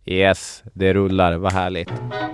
Yes, det rullar, vad härligt.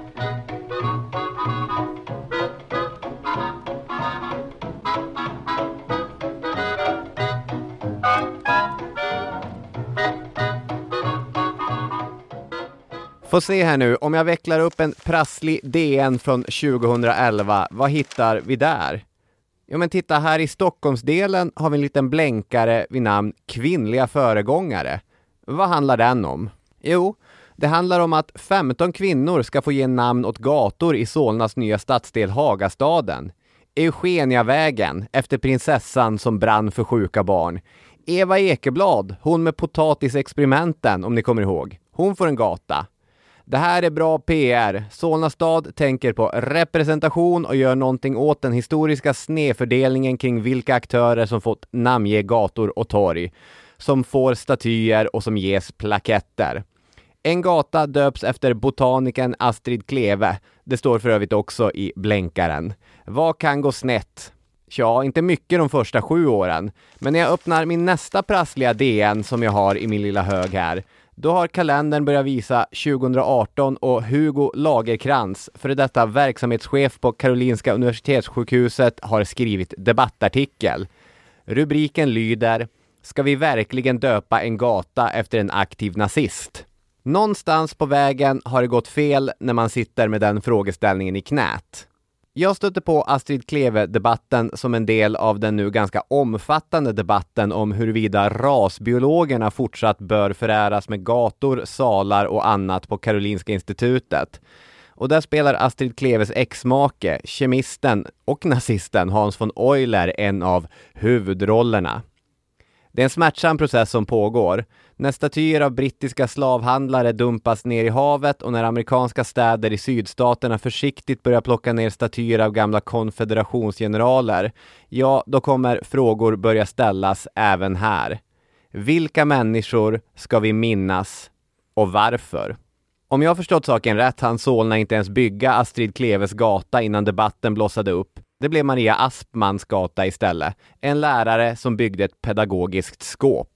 Får se här nu, om jag vecklar upp en prasslig DN från 2011, vad hittar vi där? Jo men titta, här i Stockholmsdelen har vi en liten blänkare vid namn Kvinnliga föregångare. Vad handlar den om? Jo, det handlar om att 15 kvinnor ska få ge namn åt gator i Solnas nya stadsdel Hagastaden. Eugeniavägen, efter prinsessan som brann för sjuka barn. Eva Ekeblad, hon med potatisexperimenten om ni kommer ihåg. Hon får en gata. Det här är bra PR. Solna stad tänker på representation och gör någonting åt den historiska snedfördelningen kring vilka aktörer som fått namnge gator och torg, som får statyer och som ges plaketter. En gata döps efter botanikern Astrid Kleve. Det står för övrigt också i blänkaren. Vad kan gå snett? Ja, inte mycket de första 7 åren. Men när jag öppnar min nästa prassliga DN som jag har i min lilla hög här, då har kalendern börjat visa 2018 och Hugo Lagerkrans, för detta verksamhetschef på Karolinska universitetssjukhuset, har skrivit debattartikel. Rubriken lyder: Ska vi verkligen döpa en gata efter en aktiv nazist? Någonstans på vägen har det gått fel när man sitter med den frågeställningen i knät. Jag stötte på Astrid Kleve-debatten som en del av den nu ganska omfattande debatten om huruvida rasbiologerna fortsatt bör föräras med gator, salar och annat på Karolinska institutet. Och där spelar Astrid Kleves exmake, kemisten och nazisten Hans von Euler en av huvudrollerna. Det är en smärtsam process som pågår. När statyer av brittiska slavhandlare dumpas ner i havet och när amerikanska städer i sydstaterna försiktigt börjar plocka ner statyer av gamla konfederationsgeneraler, ja, då kommer frågor börja ställas även här. Vilka människor ska vi minnas och varför? Om jag har förstått saken rätt hann Solna inte ens bygga Astrid Kleves gata innan debatten blossade upp. Det blev Maria Aspmans gata istället. En lärare som byggde ett pedagogiskt skåp.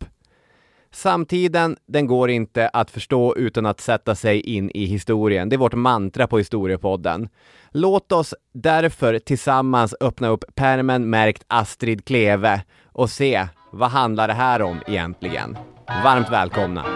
Samtiden, den går inte att förstå utan att sätta sig in i historien. Det är vårt mantra på Historiepodden. Låt oss därför tillsammans öppna upp pärmen märkt Astrid Kleve och se vad handlar det här om egentligen. Varmt välkomna!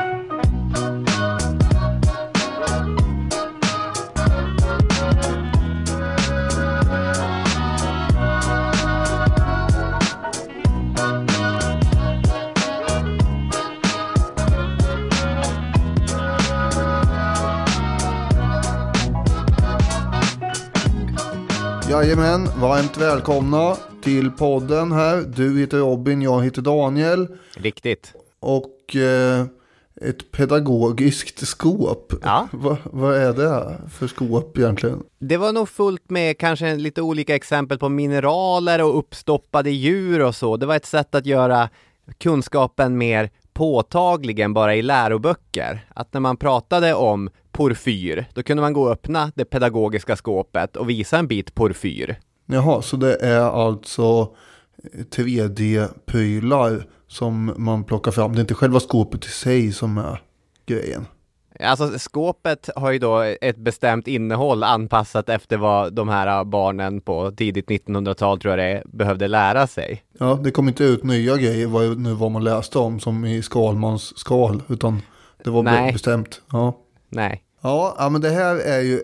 Jajamän, varmt välkomna till podden här. Du heter Robin, jag heter Daniel. Riktigt. Och ett pedagogiskt skåp. Ja. Vad är det för skåp egentligen? Det var nog fullt med kanske lite olika exempel på mineraler och uppstoppade djur och så. Det var ett sätt att göra kunskapen mer påtaglig än bara i läroböcker. Att när man pratade om porfyr, då kunde man gå och öppna det pedagogiska skåpet och visa en bit porfyr. Jaha, så det är alltså 3D-prylar som man plockar fram. Det är inte själva skåpet i sig som är grejen. Alltså skåpet har ju då ett bestämt innehåll anpassat efter vad de här barnen på tidigt 1900-tal tror jag det behövde lära sig. Ja, det kom inte ut nya grejer vad man läste om som i Skalmans skal, utan det var bestämt. Ja. Nej. Ja, men det här är ju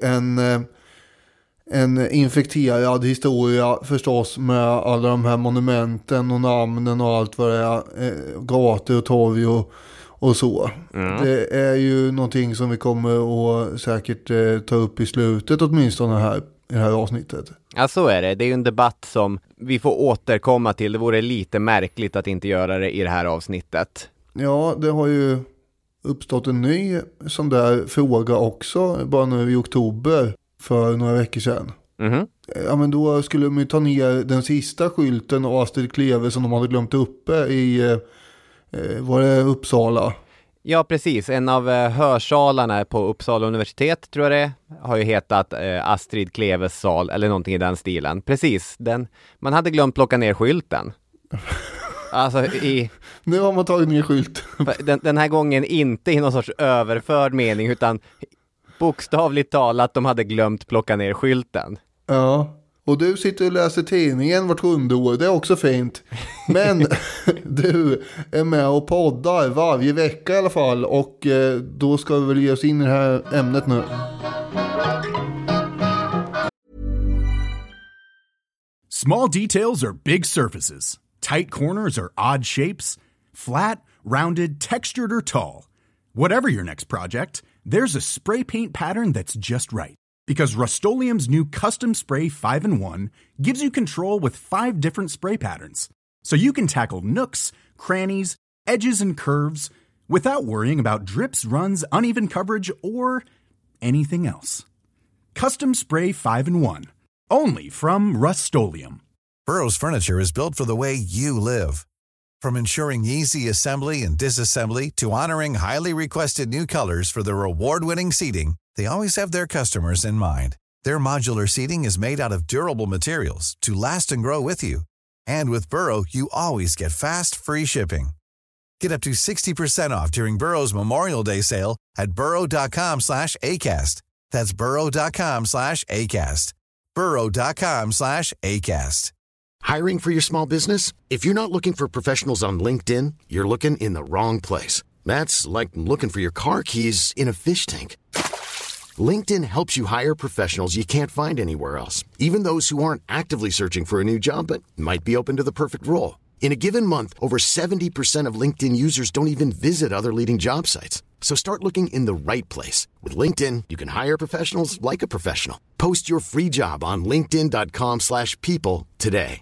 en infekterad historia förstås med alla de här monumenten och namnen och allt vad det är, gator och torg och så. Mm. Det är ju någonting som vi kommer att säkert ta upp i slutet åtminstone här i det här avsnittet. Ja, så är det. Det är ju en debatt som vi får återkomma till. Det vore lite märkligt att inte göra det i det här avsnittet. Ja, det har ju uppstått en ny sån där fråga också bara nu i oktober för några veckor sedan. Mm-hmm. Ja, men då skulle de ju ta ner den sista skylten av Astrid Kleve som de hade glömt uppe i var det Uppsala? Ja, precis. En av hörsalarna på Uppsala universitet tror jag det har ju hetat Astrid Kleves sal eller någonting i den stilen. Precis, man hade glömt plocka ner skylten. Alltså Nu har man tagit ner skylt. Den här gången inte i någon sorts överförd mening, utan bokstavligt talat, de hade glömt plocka ner skylten. Ja, och du sitter och läser tidningen vart 7:e år, det är också fint. Men du är med och poddar varje vecka i alla fall, och då ska vi väl ge oss in i det här ämnet nu. Small details are big surfaces. Tight corners are odd shapes. Flat, rounded, textured, or tall. Whatever your next project, there's a spray paint pattern that's just right. Because Rust-Oleum's new Custom Spray 5-in-1 gives you control with 5 different spray patterns. So you can tackle nooks, crannies, edges, and curves without worrying about drips, runs, uneven coverage, or anything else. Custom Spray 5-in-1. Only from Rust-Oleum. Burrow's furniture is built for the way you live. From ensuring easy assembly and disassembly to honoring highly requested new colors for their award-winning seating, they always have their customers in mind. Their modular seating is made out of durable materials to last and grow with you. And with Burrow, you always get fast, free shipping. Get up to 60% off during Burrow's Memorial Day sale at burrow.com/ACAST. That's burrow.com/ACAST. burrow.com/ACAST. Hiring for your small business? If you're not looking for professionals on LinkedIn, you're looking in the wrong place. That's like looking for your car keys in a fish tank. LinkedIn helps you hire professionals you can't find anywhere else, even those who aren't actively searching for a new job but might be open to the perfect role. In a given month, over 70% of LinkedIn users don't even visit other leading job sites. So start looking in the right place. With LinkedIn, you can hire professionals like a professional. Post your free job on linkedin.com/people today.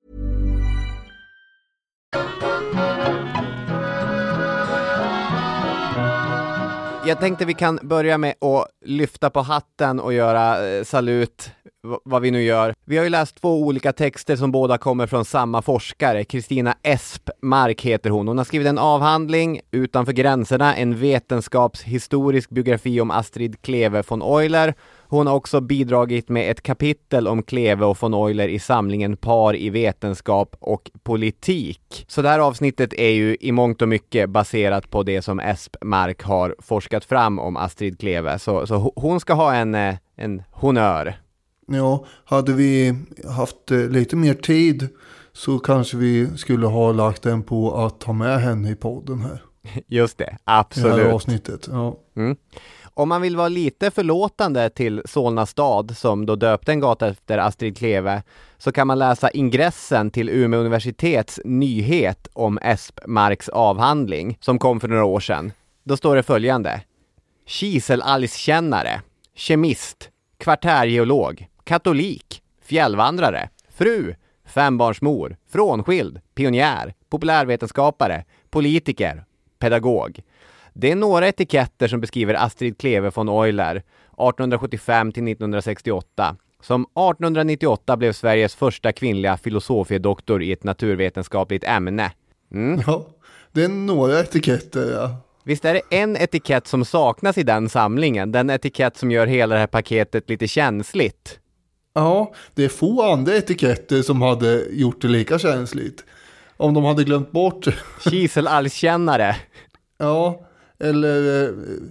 Jag tänkte vi kan börja med att lyfta på hatten och göra salut, vad vi nu gör. Vi har ju läst 2 olika texter som båda kommer från samma forskare. Kristina Espmark heter hon. Hon har skrivit en avhandling, Utanför gränserna, en vetenskapshistorisk biografi om Astrid Kleve von Euler. Hon har också bidragit med ett kapitel om Kleve och von Euler i samlingen Par i vetenskap och politik. Så det här avsnittet är ju i mångt och mycket baserat på det som Espmark har forskat fram om Astrid Kleve. Så hon ska ha en honör. Ja, hade vi haft lite mer tid så kanske vi skulle ha lagt den på att ta med henne i podden här. Just det, absolut. I det här avsnittet, ja. Mm. Om man vill vara lite förlåtande till Solna stad, som då döpte en gata efter Astrid Kleve, så kan man läsa ingressen till Umeå universitets nyhet om Espmarks avhandling som kom för några år sedan. Då står det följande: kiselalgskännare, kemist, kvartärgeolog, katolik, fjällvandrare, fru, fembarnsmor, frånskild, pionjär, populärvetenskapare, politiker, pedagog. Det är några etiketter som beskriver Astrid Kleve von Euler 1875 till 1968, som 1898 blev Sveriges första kvinnliga filosofiedoktor i ett naturvetenskapligt ämne. Mm. Ja, det är några etiketter, ja. Visst är det en etikett som saknas i den samlingen, den etikett som gör hela det här paketet lite känsligt. Ja, det är få andra etiketter som hade gjort det lika känsligt. Om de hade glömt bort kiselalgskännare. Ja, eller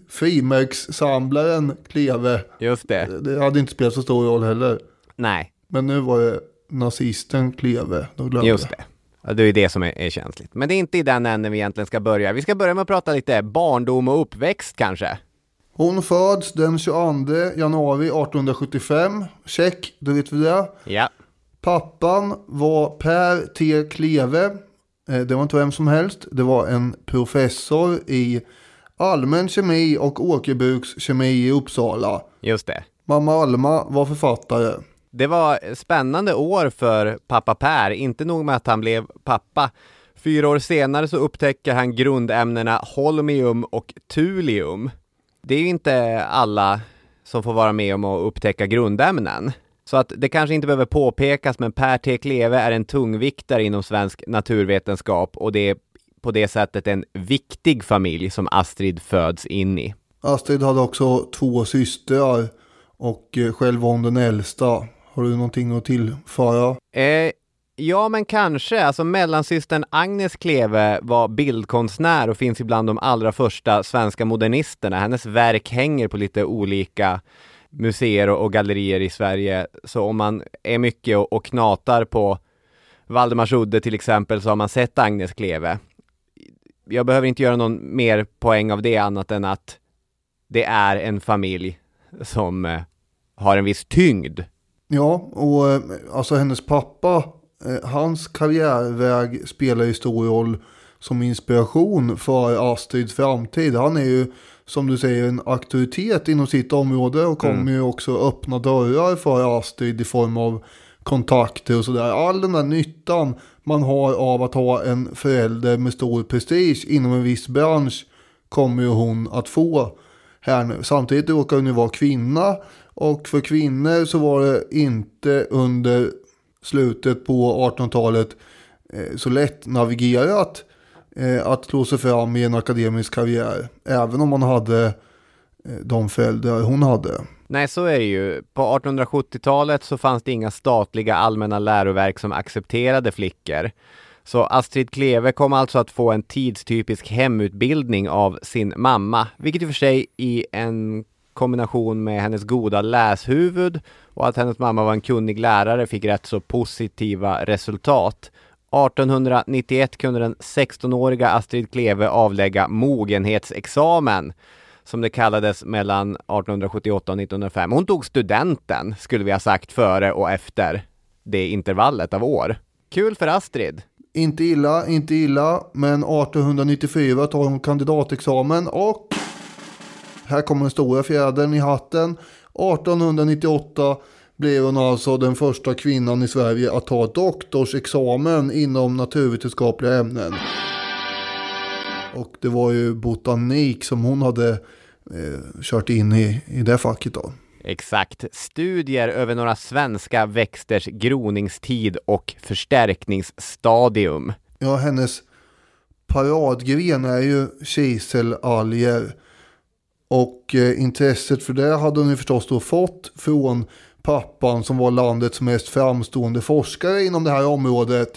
frimärkssamlaren Kleve. Just det. Det hade inte spelat så stor roll heller. Nej. Men nu var det nazisten Kleve. Just det. Ja, det är det som är känsligt. Men det är inte i den änden vi egentligen ska börja. Vi ska börja med att prata lite barndom och uppväxt kanske. Hon föds den 22 januari 1875. Check, då vet vi det. Ja. Pappan var Per T. Kleve. Det var inte vem som helst. Det var en professor i allmän kemi och åkerbrukskemi i Uppsala. Just det. Mamma Alma var författare. Det var spännande år för pappa Per. Inte nog med att han blev pappa. 4 år senare så upptäcker han grundämnena holmium och thulium. Det är ju inte alla som får vara med om att upptäcka grundämnen. Så att det kanske inte behöver påpekas, men Per T. Kleve är en tungviktare inom svensk naturvetenskap, och det är på det sättet en viktig familj som Astrid föds in i. Astrid hade också 2 systrar och själv var hon den äldsta. Har du någonting att tillföra? Ja, men kanske. Alltså mellansystern Agnes Kleve var bildkonstnär och finns ibland de allra första svenska modernisterna. Hennes verk hänger på lite olika museer och gallerier i Sverige. Så om man är mycket och knatar på Valdemarsudde till exempel så har man sett Agnes Kleve. Jag behöver inte göra någon mer poäng av det annat än att det är en familj som har en viss tyngd. Ja, och alltså hennes pappa, hans karriärväg spelar ju stor roll som inspiration för Astrids framtid. Han är ju, som du säger, en auktoritet inom sitt område och kommer ju också öppna dörrar för Astrid i form av kontakter och sådär. All den där nyttan man har av att ha en förälder med stor prestige inom en viss bransch kommer ju hon att få här nu. Samtidigt råkar hon ju vara kvinna, och för kvinnor så var det inte under slutet på 1800-talet så lätt navigerat att slå sig fram i en akademisk karriär, även om man hade de föräldrar hon hade. Nej, så är det ju. På 1870-talet så fanns det inga statliga allmänna läroverk som accepterade flickor. Så Astrid Kleve kom alltså att få en tidstypisk hemutbildning av sin mamma, vilket i och för sig i en kombination med hennes goda läshuvud och att hennes mamma var en kunnig lärare fick rätt så positiva resultat. 1891 kunde den 16-åriga Astrid Kleve avlägga mogenhetsexamen, som det kallades, mellan 1878 och 1905. Hon tog studenten, skulle vi ha sagt, före och efter det intervallet av år. Kul för Astrid. Inte illa, men 1894 tar hon kandidatexamen och här kommer den stora fjädern i hatten. 1898 blev hon alltså den första kvinnan i Sverige att ta doktorsexamen inom naturvetenskapliga ämnen. Och det var ju botanik som hon hade kört in i det facket då. Exakt. Studier över några svenska växters groningstid och förstärkningsstadium. Ja, hennes paradgren är ju kiselalger. Och intresset för det hade hon ju förstås då fått från pappan som var landets mest framstående forskare inom det här området.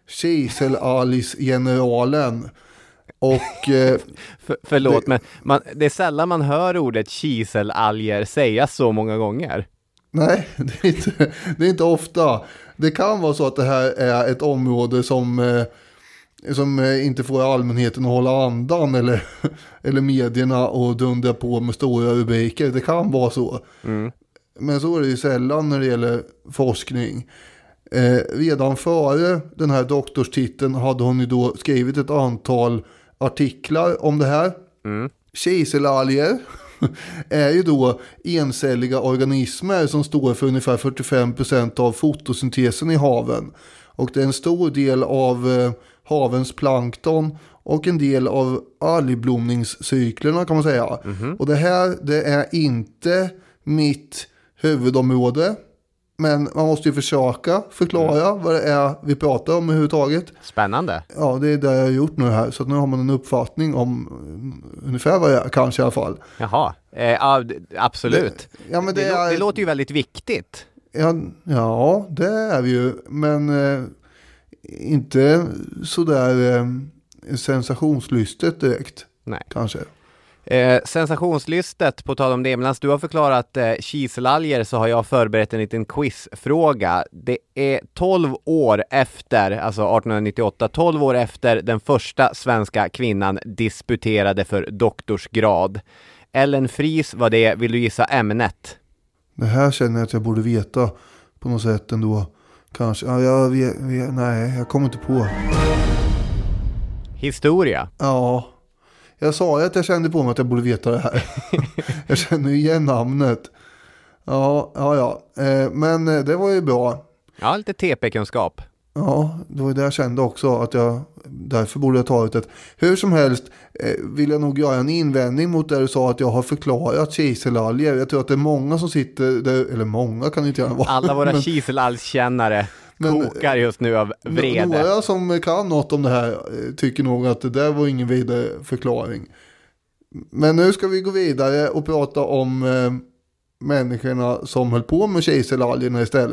Kiselalgsgeneralen. Och förlåt, men det är sällan man hör ordet kiselalger sägas så många gånger. Nej, det är inte ofta. Det kan vara så att det här är ett område som inte får allmänheten att hålla andan eller medierna och dundra på med stora rubriker. Det kan vara så. Men så är det ju sällan när det gäller forskning. Redan före den här doktorstiteln hade hon ju då skrivit ett antal artiklar om det här. Kiselalger är ju då encelliga organismer som står för ungefär 45% av fotosyntesen i haven. Och det är en stor del av havens plankton och en del av algblomningscyklerna kan man säga. Och det här, det är inte mitt huvudområde. Men man måste ju försöka förklara vad det är vi pratar om överhuvudtaget. Spännande. Ja, det är det jag har gjort nu här. Så att nu har man en uppfattning om ungefär vad det är, kanske i alla fall. Jaha, absolut. Det låter ju väldigt viktigt. Ja, det är vi ju. Men inte sådär sensationslystet direkt. Nej. Kanske. Sensationslystet, på tal om det, medan du har förklarat kiselalger så har jag förberett en liten quizfråga. Det är 12 år efter, alltså 1898, 12 år efter den första svenska kvinnan disputerade för doktorsgrad. Ellen Fries var det, vill du gissa ämnet? Det här känner jag att jag borde veta på något sätt ändå. Kanske, nej, jag kommer inte på. Historia. Ja. Jag sa ju att jag kände på mig att jag borde veta det här. Jag känner ju igen namnet. Ja. Men det var ju bra. Ja, lite TP-kunskap. Ja, det var det jag kände också. Att därför borde jag ta ut det. Hur som helst vill jag nog göra en invändning mot det du sa att jag har förklarat kiselalger. Jag tror att det är många som sitter där, eller många kan inte gärna vara. Alla våra kiselalgskännare kokar just nu av vrede. Några som kan något om det här tycker nog att det där var ingen vidare förklaring. Men nu ska vi gå vidare och prata om människorna som höll på med kiselalgerna istället.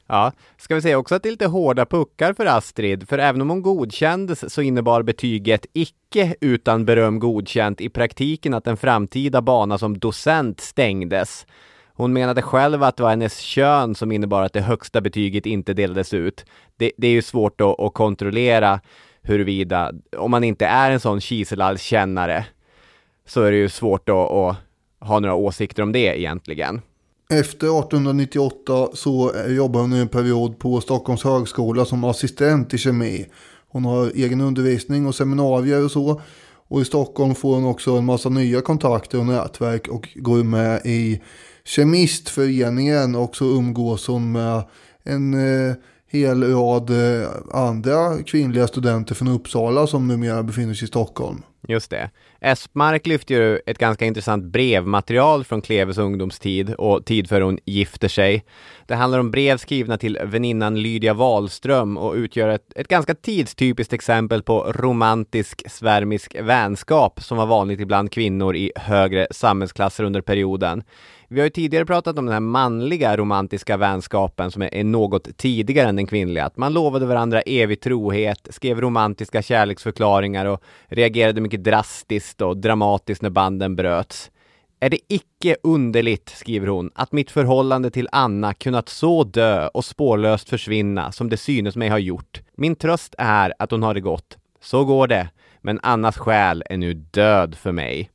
Ja, ska vi säga också att det är lite hårda puckar för Astrid, för även om hon godkändes så innebar betyget icke utan beröm godkänt i praktiken att en framtida bana som docent stängdes. Hon menade själv att det var hennes kön som innebar att det högsta betyget inte delades ut. Det är ju svårt att kontrollera huruvida, om man inte är en sån kiselallskännare, så är det ju svårt att ha några åsikter om det egentligen. Efter 1898 så jobbar hon en period på Stockholms högskola som assistent i kemi. Hon har egen undervisning och seminarier och så. Och i Stockholm får hon också en massa nya kontakter och nätverk och går med i kemistföreningen, och så umgås hon med en hel rad andra kvinnliga studenter från Uppsala som numera befinner sig i Stockholm. Just det. Espmark lyfter ju ett ganska intressant brevmaterial från Kleves ungdomstid och tid för hon gifter sig. Det handlar om brev skrivna till väninnan Lydia Wahlström och utgör ett ganska tidstypiskt exempel på romantisk svärmisk vänskap som var vanligt ibland kvinnor i högre samhällsklasser under perioden. Vi har ju tidigare pratat om den här manliga romantiska vänskapen som är något tidigare än den kvinnliga. Att man lovade varandra evig trohet, skrev romantiska kärleksförklaringar och reagerade mycket drastiskt och dramatiskt när banden bröts. Är det icke underligt, skriver hon, att mitt förhållande till Anna kunnat så dö och spårlöst försvinna som det synes mig ha gjort. Min tröst är att hon har det gott. Så går det, men Annas själ är nu död för mig.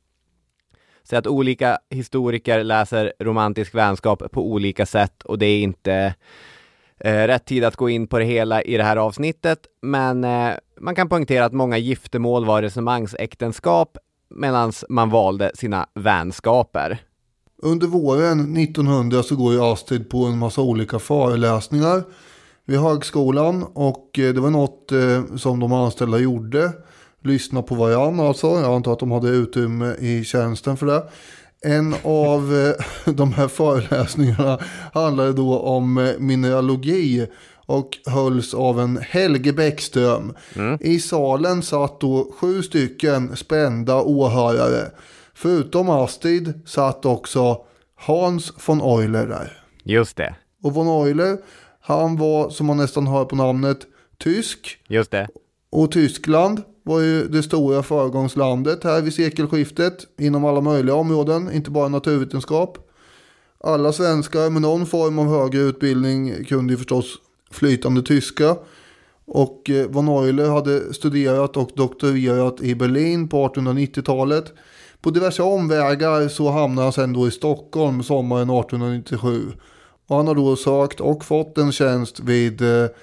Så att olika historiker läser romantisk vänskap på olika sätt, och det är inte rätt tid att gå in på det hela i det här avsnittet, men man kan poängtera att många giftermål var resonemangsäktenskap medan man valde sina vänskaper. Under våren 1900 så går ju Astrid på en massa olika föreläsningar vid högskolan, och det var något som de anställda gjorde. Lyssna på varandra alltså. Jag antar att de hade utrymme i tjänsten för det. En av de här föreläsningarna handlade då om mineralogi och hölls av en Helge Bäckström. I salen satt då 7 stycken spända åhörare. Förutom Astrid satt också Hans von Euler där. Just det. Och von Euler, han var, som man nästan hör på namnet, tysk. Just det. Och Tyskland var ju det stora föregångslandet här vid sekelskiftet inom alla möjliga områden, inte bara naturvetenskap. Alla svenskar med någon form av högre utbildning kunde ju förstås flytande tyska. Och von Euler hade studerat och doktorerat i Berlin på 1890-talet. På diverse omvägar så hamnade han sedan då i Stockholm sommaren 1897. Och han har då sökt och fått en tjänst vid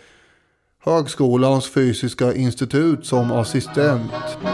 Högskolans fysiska institut som assistent.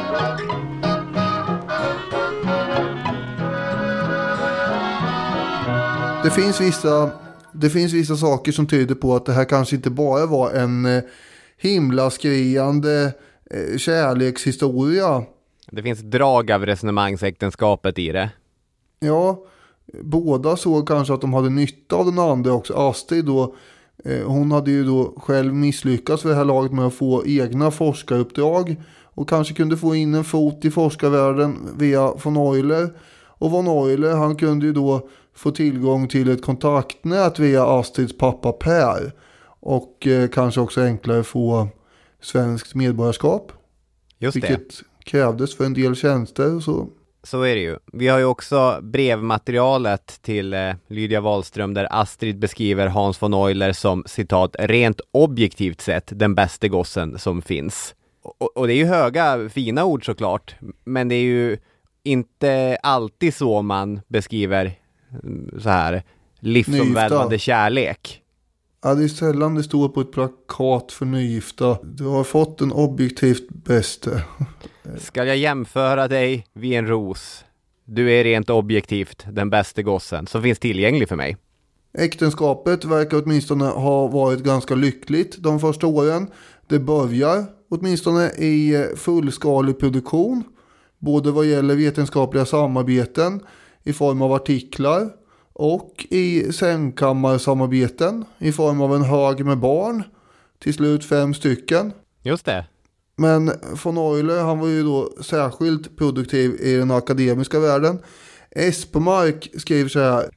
Det finns vissa saker som tyder på att det här kanske inte bara var en himlaskriande kärlekshistoria. Det finns drag av resonemangsäktenskapet i det. Ja, båda såg kanske att de hade nytta av den andra också. Astrid då, hon hade ju då själv misslyckats för det här laget med att få egna forskaruppdrag och kanske kunde få in en fot i forskarvärlden via von Euler. Och von Euler, han kunde ju då få tillgång till ett kontaktnät via Astrids pappa Per, och kanske också enklare få svenskt medborgarskap. Just det. Vilket krävdes för en del tjänster och så. Så är det ju. Vi har ju också brevmaterialet till Lydia Wahlström där Astrid beskriver Hans von Euler som, citat, rent objektivt sett den bästa gossen som finns. Och det är ju höga, fina ord såklart, men det är ju inte alltid så man beskriver så här livsomvälvande kärlek. Ja, det är sällan det står på ett plakat för nygifta. Du har fått en objektivt bäste. Ska jag jämföra dig vid en ros? Du är rent objektivt den bästa gossen som finns tillgänglig för mig. Äktenskapet verkar åtminstone ha varit ganska lyckligt de första åren. Det börjar åtminstone i fullskalig produktion. Både vad gäller vetenskapliga samarbeten i form av artiklar och i sängkammarsamarbeten i form av en hög med barn. Till slut 5 stycken. Just det. Men von Euler, han var ju då särskilt produktiv i den akademiska världen. Espmark skriver så här: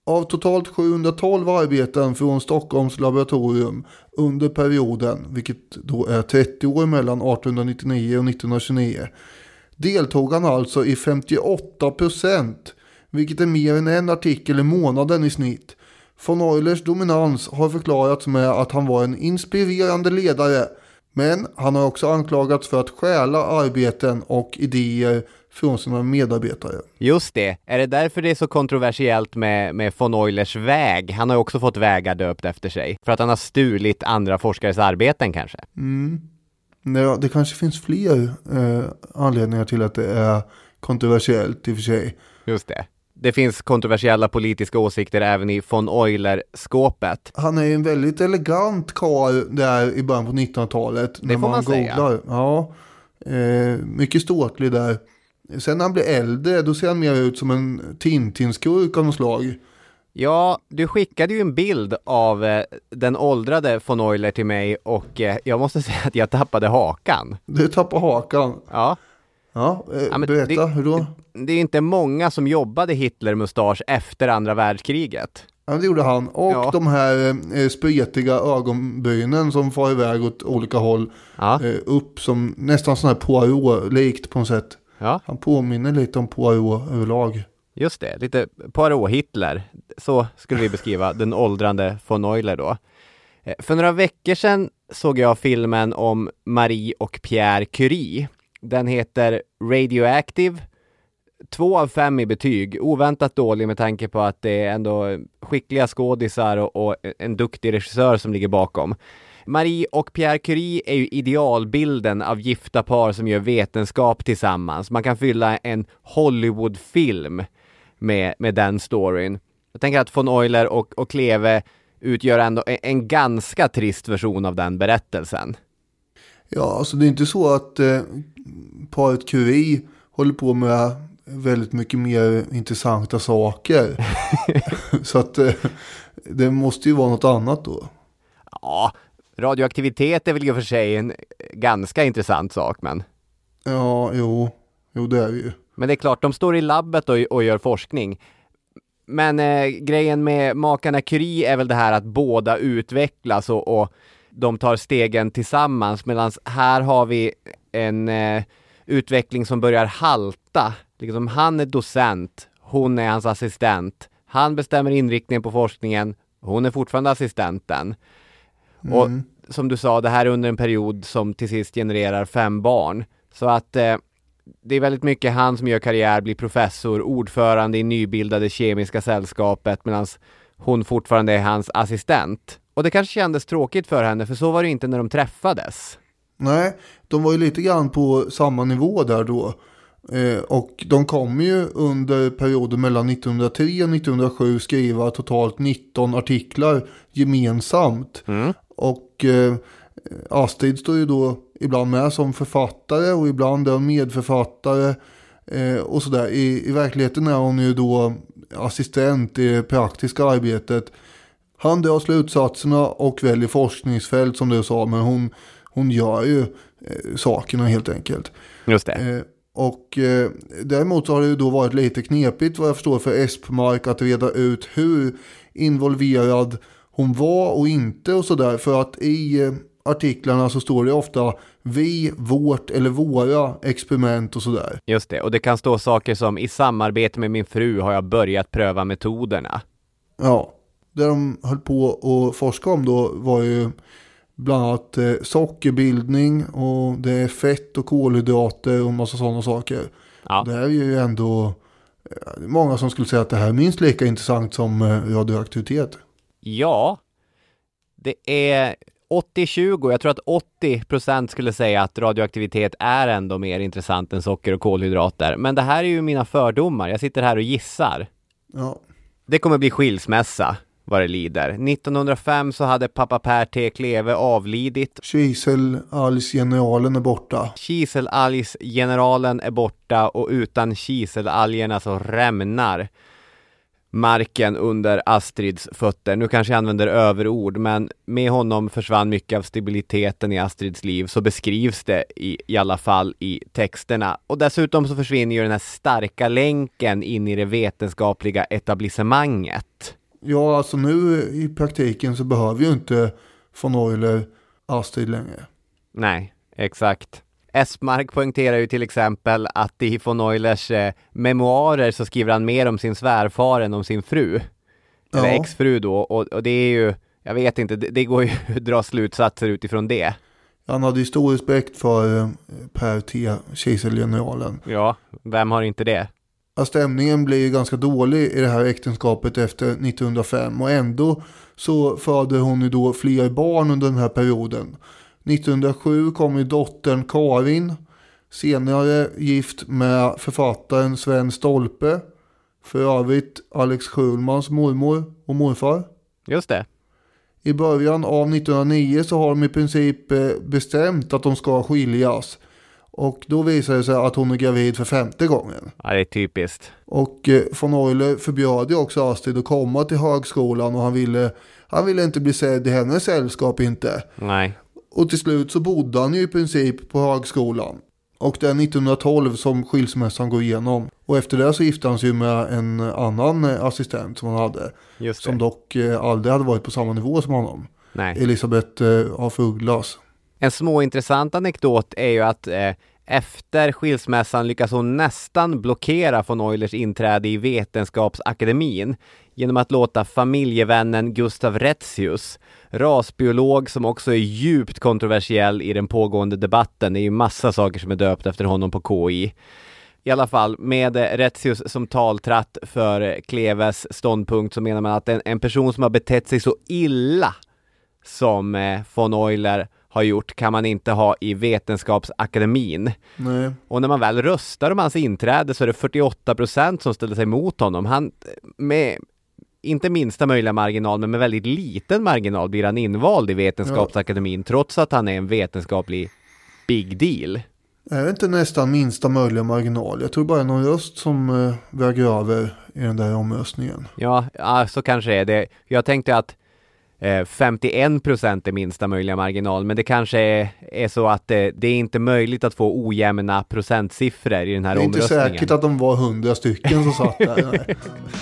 Av totalt 712 arbeten från Stockholms laboratorium under perioden, vilket då är 30 år mellan 1899 och 1929, deltog han alltså i 58%, vilket är mer än en artikel i månaden i snitt. Von Eulers dominans har förklarats med att han var en inspirerande ledare, men han har också anklagats för att stjäla arbeten och idéer från sina medarbetare. Just det. Är det därför det är så kontroversiellt med von Eulers väg? Han har ju också fått vägar döpt efter sig. För att han har stulit andra forskares arbeten kanske. Ja, det kanske finns fler anledningar till att det är kontroversiellt i och för sig. Just det. Det finns kontroversiella politiska åsikter även i von Euler-skåpet. Han är ju en väldigt elegant karl där i början på 1900-talet. Det får man säga. Ja, mycket ståtlig där. Sen när han blir äldre, då ser han mer ut som en Tintin-skurk av något slag. Ja, du skickade ju en bild av den åldrade von Euler till mig och jag måste säga att jag tappade hakan. Du tappade hakan? Ja. Ja, berätta, hur då? Det är inte många som jobbade Hitler-mustasch efter andra världskriget. Ja, det gjorde han. Och de här spretiga ögonbrynen som far iväg åt olika håll upp som nästan sån här Poirot-likt på något sätt. Ja. Han påminner lite om Poirot överlag. Just det, lite Poirot-Hitler. Så skulle vi beskriva den åldrande von Euler då. För några veckor sedan såg jag filmen om Marie och Pierre Curie. Den heter Radioactive. 2 av 5 i betyg. Oväntat dålig med tanke på att det är ändå skickliga skådisar och en duktig regissör som ligger bakom. Marie och Pierre Curie är ju idealbilden av gifta par som gör vetenskap tillsammans. Man kan fylla en Hollywoodfilm med den storyn. Jag tänker att von Euler och Kleve utgör ändå en ganska trist version av den berättelsen. Ja, alltså det är inte så att paret Curie håller på med väldigt mycket mer intressanta saker. Så att det måste ju vara något annat då. Ja, radioaktivitet är väl i och för sig en ganska intressant sak, men... Ja, jo det är det ju. Men det är klart, de står i labbet och gör forskning. Men grejen med makarna Curie är väl det här att båda utvecklas och de tar stegen tillsammans. Medan här har vi en utveckling som börjar halta. Liksom han är docent, hon är hans assistent. Han bestämmer inriktningen på forskningen, hon är fortfarande assistenten. Och som du sa, det här är under en period som till sist genererar 5 barn. Så att det är väldigt mycket han som gör karriär, blir professor, ordförande i nybildade kemiska sällskapet, medan hon fortfarande är hans assistent. Och det kanske kändes tråkigt för henne, för så var det inte när de träffades. Nej, de var ju lite grann på samma nivå där då. Och de kommer ju under perioden mellan 1903 och 1907 skriva totalt 19 artiklar gemensamt. Och Astrid står ju då ibland med som författare och ibland är hon medförfattare och sådär. I verkligheten är hon ju då assistent i det praktiska arbetet. Han drar slutsatserna och väljer forskningsfält som du sa, men hon gör ju sakerna helt enkelt. Just det. Och däremot så har det ju då varit lite knepigt vad jag förstår för Espemark att reda ut hur involverad hon var och inte och sådär. För att i artiklarna så står det ofta vi, vårt eller våra experiment och sådär. Just det, och det kan stå saker som i samarbete med min fru har jag börjat pröva metoderna. Ja, det de höll på att forska om då var ju bland annat sockerbildning och det är fett och kolhydrater och massa sådana saker. Ja. Det är ju ändå många som skulle säga att det här är minst lika intressant som radioaktivitet. Ja, det är 80-20. Jag tror att 80% skulle säga att radioaktivitet är ändå mer intressant än socker och kolhydrater. Men det här är ju mina fördomar. Jag sitter här och gissar. Ja. Det kommer bli skilsmässa vad det lider. 1905 så hade pappa Per T. Kleve avlidit. Kiselalgsgeneralen är borta. Kiselalgsgeneralen är borta och utan kiselalgerna så rämnar marken under Astrids fötter. Nu kanske jag använder överord, men med honom försvann mycket av stabiliteten i Astrids liv, så beskrivs det i alla fall i texterna. Och dessutom så försvinner ju den här starka länken in i det vetenskapliga etablissemanget. Ja, alltså nu i praktiken så behöver ju inte von Euler Astrid längre. Nej, exakt. Esmark poängterar ju till exempel att i von Eulers memoarer så skriver han mer om sin svärfar än om sin fru. Eller exfru då. Och det är ju, jag vet inte, det går ju att dra slutsatser utifrån det. Han hade ju stor respekt för Per T, kejsargeneralen. Ja, vem har inte det? Ja, stämningen blir ju ganska dålig i det här äktenskapet efter 1905. Och ändå så födde hon ju då fler barn under den här perioden. 1907 kom ju dottern Karin, senare gift med författaren Sven Stolpe, för övrigt Alex Schulmans mormor och morfar. Just det. I början av 1909 så har de i princip bestämt att de ska skiljas. Och då visar det sig att hon är gravid för 5:e gången. Ja, det är typiskt. Och von Euler förbjöd ju också Astrid att komma till högskolan, och han ville inte bli sedd i hennes sällskap inte. Nej. Och till slut så bodde han ju i princip på högskolan. Och det är 1912 som skilsmässan går igenom. Och efter det så gifte han sig med en annan assistent som han hade. Just det. Som dock aldrig hade varit på samma nivå som honom. Nej. Elisabeth af Ugglas. En småintressant anekdot är ju att efter skilsmässan lyckas hon nästan blockera von Eulers inträde i Vetenskapsakademin genom att låta familjevännen Gustav Retzius, rasbiolog som också är djupt kontroversiell i den pågående debatten. Det är ju massa saker som är döpt efter honom på KI. I alla fall, med Retzius som taltratt för Kleves ståndpunkt så menar man att en person som har betett sig så illa som von Euler har gjort kan man inte ha i Vetenskapsakademin. Nej. Och när man väl röstar om hans inträde så är det 48% som ställer sig emot honom. Han, med inte minsta möjliga marginal, men med väldigt liten marginal blir han invald i Vetenskapsakademin, trots att han är en vetenskaplig big deal. Är det inte nästan minsta möjliga marginal? Jag tror bara någon röst som väger över i den där omröstningen. Ja, så kanske är det. Jag tänkte att 51% är minsta möjliga marginal, men det kanske är så att det är inte möjligt att få ojämna procentsiffror i den här omröstningen. Det är inte säkert att de var 100 stycken som satt där. Nej.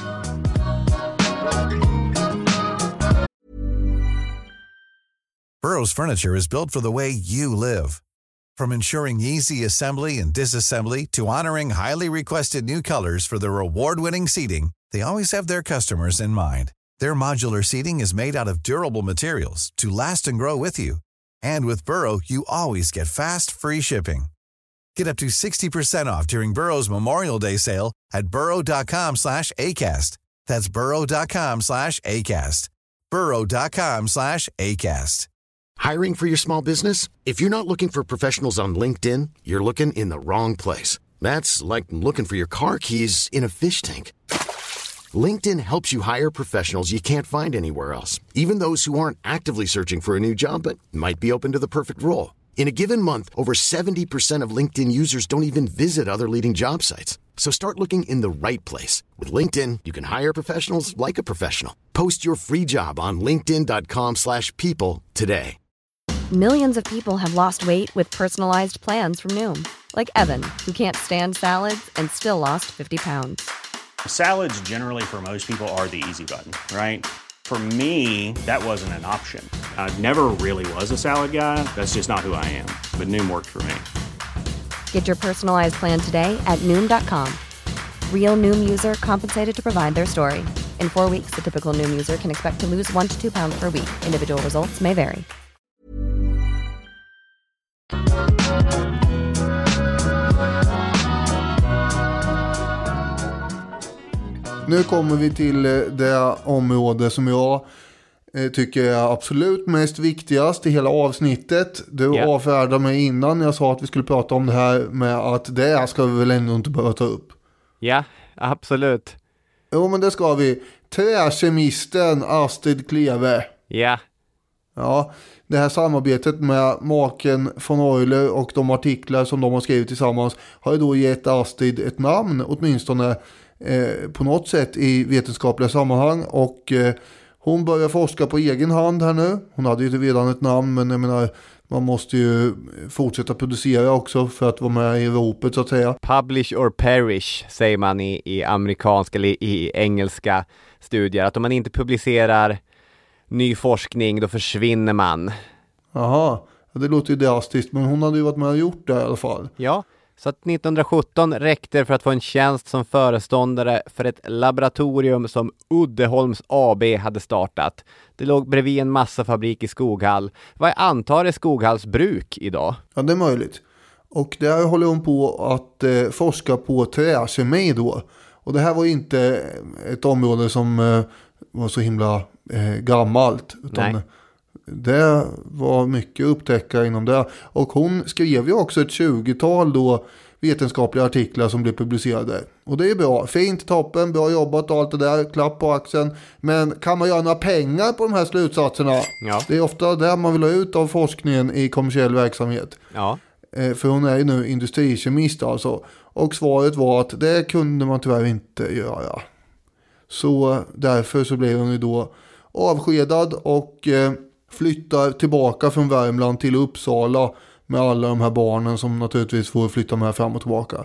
Burrow's furniture is built for the way you live. From ensuring easy assembly and disassembly to honoring highly requested new colors for their award-winning seating, they always have their customers in mind. Their modular seating is made out of durable materials to last and grow with you. And with Burrow, you always get fast, free shipping. Get up to 60% off during Burrow's Memorial Day sale at burrow.com/ACAST. That's burrow.com/ACAST. burrow.com/ACAST. Hiring for your small business? If you're not looking for professionals on LinkedIn, you're looking in the wrong place. That's like looking for your car keys in a fish tank. LinkedIn helps you hire professionals you can't find anywhere else, even those who aren't actively searching for a new job but might be open to the perfect role. In a given month, over 70% of LinkedIn users don't even visit other leading job sites. So start looking in the right place. With LinkedIn, you can hire professionals like a professional. Post your free job on linkedin.com/people today. Millions of people have lost weight with personalized plans from Noom. Like Evan, who can't stand salads and still lost 50 pounds. Salads generally for most people are the easy button, right? For me, that wasn't an option. I never really was a salad guy. That's just not who I am. But Noom worked for me. Get your personalized plan today at Noom.com. Real Noom user compensated to provide their story. In 4 weeks, the typical Noom user can expect to lose 1 to 2 pounds per week. Individual results may vary. Nu kommer vi till det område som jag tycker är absolut mest viktigast i hela avsnittet. Du avfärdade mig innan jag sa att vi skulle prata om det här med att det ska vi väl ändå inte behöva ta upp. Ja, absolut. Jo, men det ska vi. Träkemisten Astrid Kleve. Ja. Ja, det här samarbetet med maken von Euler och de artiklar som de har skrivit tillsammans har ju då gett Astrid ett namn åtminstone. på något sätt i vetenskapliga sammanhang. Och hon börjar forska på egen hand här nu. Hon hade ju redan ett namn, men jag menar, man måste ju fortsätta producera också för att vara med i ropet så att säga. Publish or perish säger man i amerikanska eller i engelska studier. Att om man inte publicerar ny forskning, då försvinner man. Jaha, det låter ju drastiskt, men hon hade ju varit med och gjort det i alla fall. Ja, så att 1917 räckte för att få en tjänst som föreståndare för ett laboratorium som Uddeholms AB hade startat. Det låg bredvid en massafabrik i Skoghall. Vad är antar är Skoghalls bruk idag? Ja, det är möjligt. Och där håller hon på att forska på träkemi då. Och det här var inte ett område som var så himla gammalt. Utan det var mycket upptäckare inom det. Och hon skrev ju också ett 20-tal då vetenskapliga artiklar som blev publicerade. Och det är bra. Fint, toppen, bra jobbat och allt det där. Klapp på axeln. Men kan man göra några pengar på de här slutsatserna? Ja. Det är ofta det man vill ha ut av forskningen i kommersiell verksamhet. Ja. För hon är ju nu industrikemist alltså. Och svaret var att det kunde man tyvärr inte göra. Så därför så blev hon ju då avskedad och flyttar tillbaka från Värmland till Uppsala med alla de här barnen som naturligtvis får flytta med fram och tillbaka.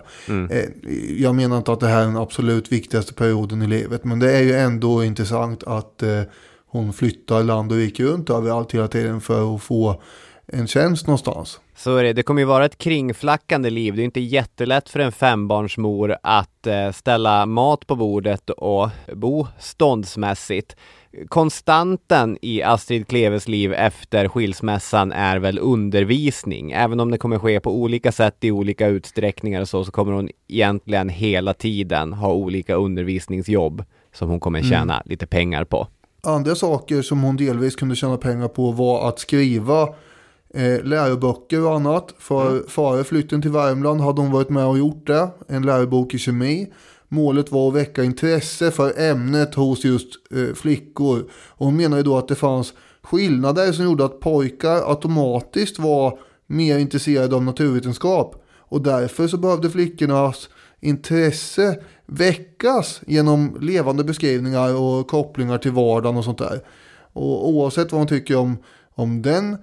Jag menar inte att det här är den absolut viktigaste perioden i livet, men det är ju ändå intressant att hon flyttar land och rike runt överallt hela tiden för att få en tjänst någonstans. Så är det. Det kommer ju vara ett kringflackande liv. Det är inte jättelätt för en 5-barnsmor att ställa mat på bordet och bo ståndsmässigt. Konstanten i Astrid Kleves liv efter skilsmässan är väl undervisning. Även om det kommer ske på olika sätt i olika utsträckningar och så kommer hon egentligen hela tiden ha olika undervisningsjobb som hon kommer tjäna lite pengar på. Andra saker som hon delvis kunde tjäna pengar på var att skriva läroböcker och annat. Före flytten till Värmland hade hon varit med och gjort det. En lärobok i kemi. Målet var att väcka intresse för ämnet hos just flickor. Och hon menar ju då att det fanns skillnader som gjorde att pojkar automatiskt var mer intresserade av naturvetenskap. Och därför så behövde flickornas intresse väckas genom levande beskrivningar och kopplingar till vardagen och sånt där. Och oavsett vad man tycker om den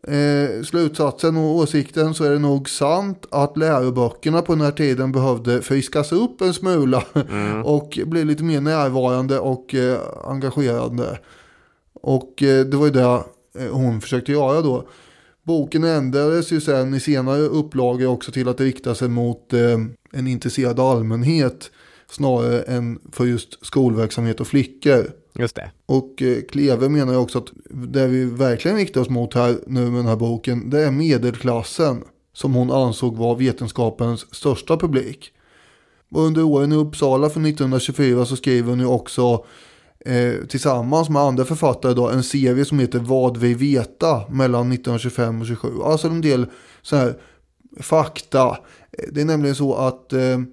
slutsatsen och åsikten, så är det nog sant att läroböckerna på den här tiden behövde friskas upp en smula och bli lite mer närvarande och engagerande. Och det var ju det hon försökte göra då. Boken ändrades ju sen i senare upplagor också till att rikta sig mot en intresserad allmänhet snarare än för just skolverksamhet och flickor. Just det. Och Kleve menar ju också att det vi verkligen riktar oss mot här nu med den här boken, det är medelklassen som hon ansåg var vetenskapens största publik. Och under åren i Uppsala från 1924 så skriver hon ju också tillsammans med andra författare då, en serie som heter Vad vi veta mellan 1925 och 27. Alltså en del så här fakta. Det är nämligen så att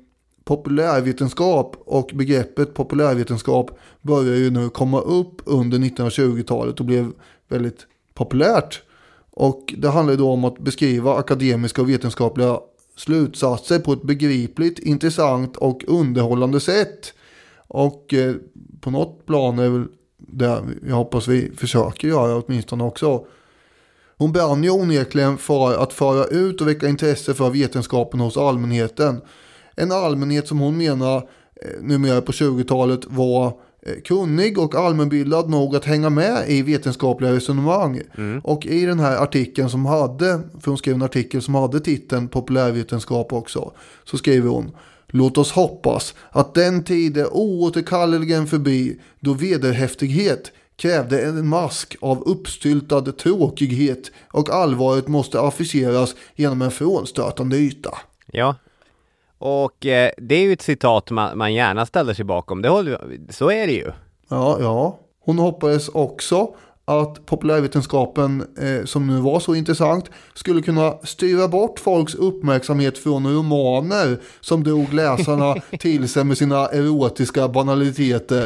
populärvetenskap och begreppet populärvetenskap börjar ju nu komma upp under 1920-talet och blev väldigt populärt. Och det handlar ju då om att beskriva akademiska och vetenskapliga slutsatser på ett begripligt, intressant och underhållande sätt. Och på något plan är väl det jag hoppas vi försöker göra åtminstone också. Hon brann ju onekligen för att föra ut och väcka intresse för vetenskapen hos allmänheten. En allmänhet som hon menar numera på 20-talet var kunnig och allmänbildad nog att hänga med i vetenskapliga resonemang. Och i den här artikeln som hade, för hon skrev en artikel som hade titeln populärvetenskap också, så skriver hon: låt oss hoppas att den tid är oåterkalleligen förbi då vederhäftighet krävde en mask av uppstyltad tråkighet och allvaret måste affischeras genom en frånstötande yta. Ja, och det är ju ett citat man gärna ställer sig bakom. Så är det ju. Ja. Hon hoppades också att populärvetenskapen som nu var så intressant skulle kunna styra bort folks uppmärksamhet från romaner som drog läsarna till sig med sina erotiska banaliteter.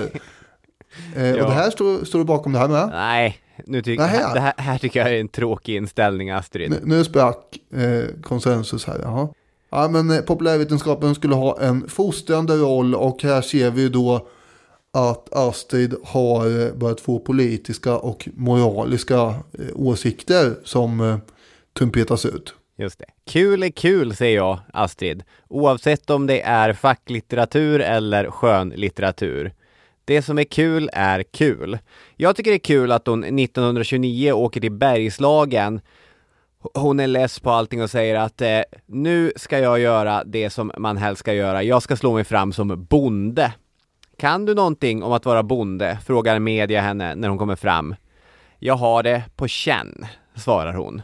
Och det här står du bakom det här med? Nej, det här tycker jag är en tråkig inställning, Astrid. Nu sprack konsensus här, jaha. Ja, men populärvetenskapen skulle ha en fostrande roll, och här ser vi då att Astrid har börjat få politiska och moraliska åsikter som trumpetas ut. Just det. Kul är kul, säger jag, Astrid. Oavsett om det är facklitteratur eller skönlitteratur. Det som är kul är kul. Jag tycker det är kul att hon 1929 åker till Bergslagen. Hon är less på allting och säger att nu ska jag göra det som man helst ska göra. Jag ska slå mig fram som bonde. Kan du någonting om att vara bonde? Frågar media henne när hon kommer fram. Jag har det på känn, svarar hon.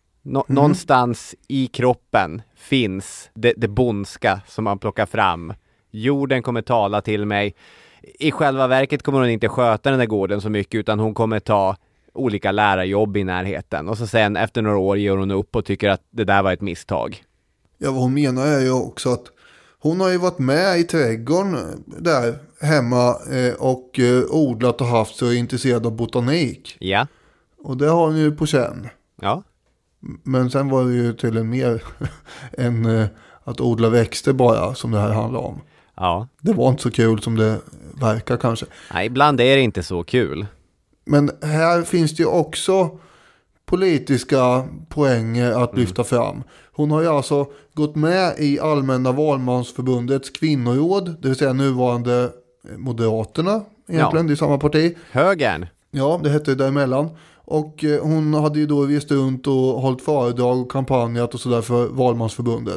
Någonstans i kroppen finns det bondska som man plockar fram. Jorden kommer tala till mig. I själva verket kommer hon inte sköta den där gården så mycket, utan hon kommer ta olika lärarjobb i närheten. Och så sen efter några år ger hon upp och tycker att det där var ett misstag. Ja, vad hon menar är ju också att hon har ju varit med i trädgården där hemma och odlat och haft så intresserad av botanik. Ja. Och det har hon ju på känn. Ja. Men sen var det ju till en mer än att odla växter bara som det här handlar om. Ja. Det var inte så kul som det verkar kanske. Nej, ibland är det inte så kul. Men här finns det ju också politiska poänger att lyfta fram. Hon har ju alltså gått med i Allmänna valmansförbundets kvinnoråd, det vill säga nuvarande Moderaterna egentligen, det är samma parti. Högern. Ja, det hette det däremellan. Och hon hade ju då rest runt och hållit föredrag och kampanjat och sådär för valmansförbundet.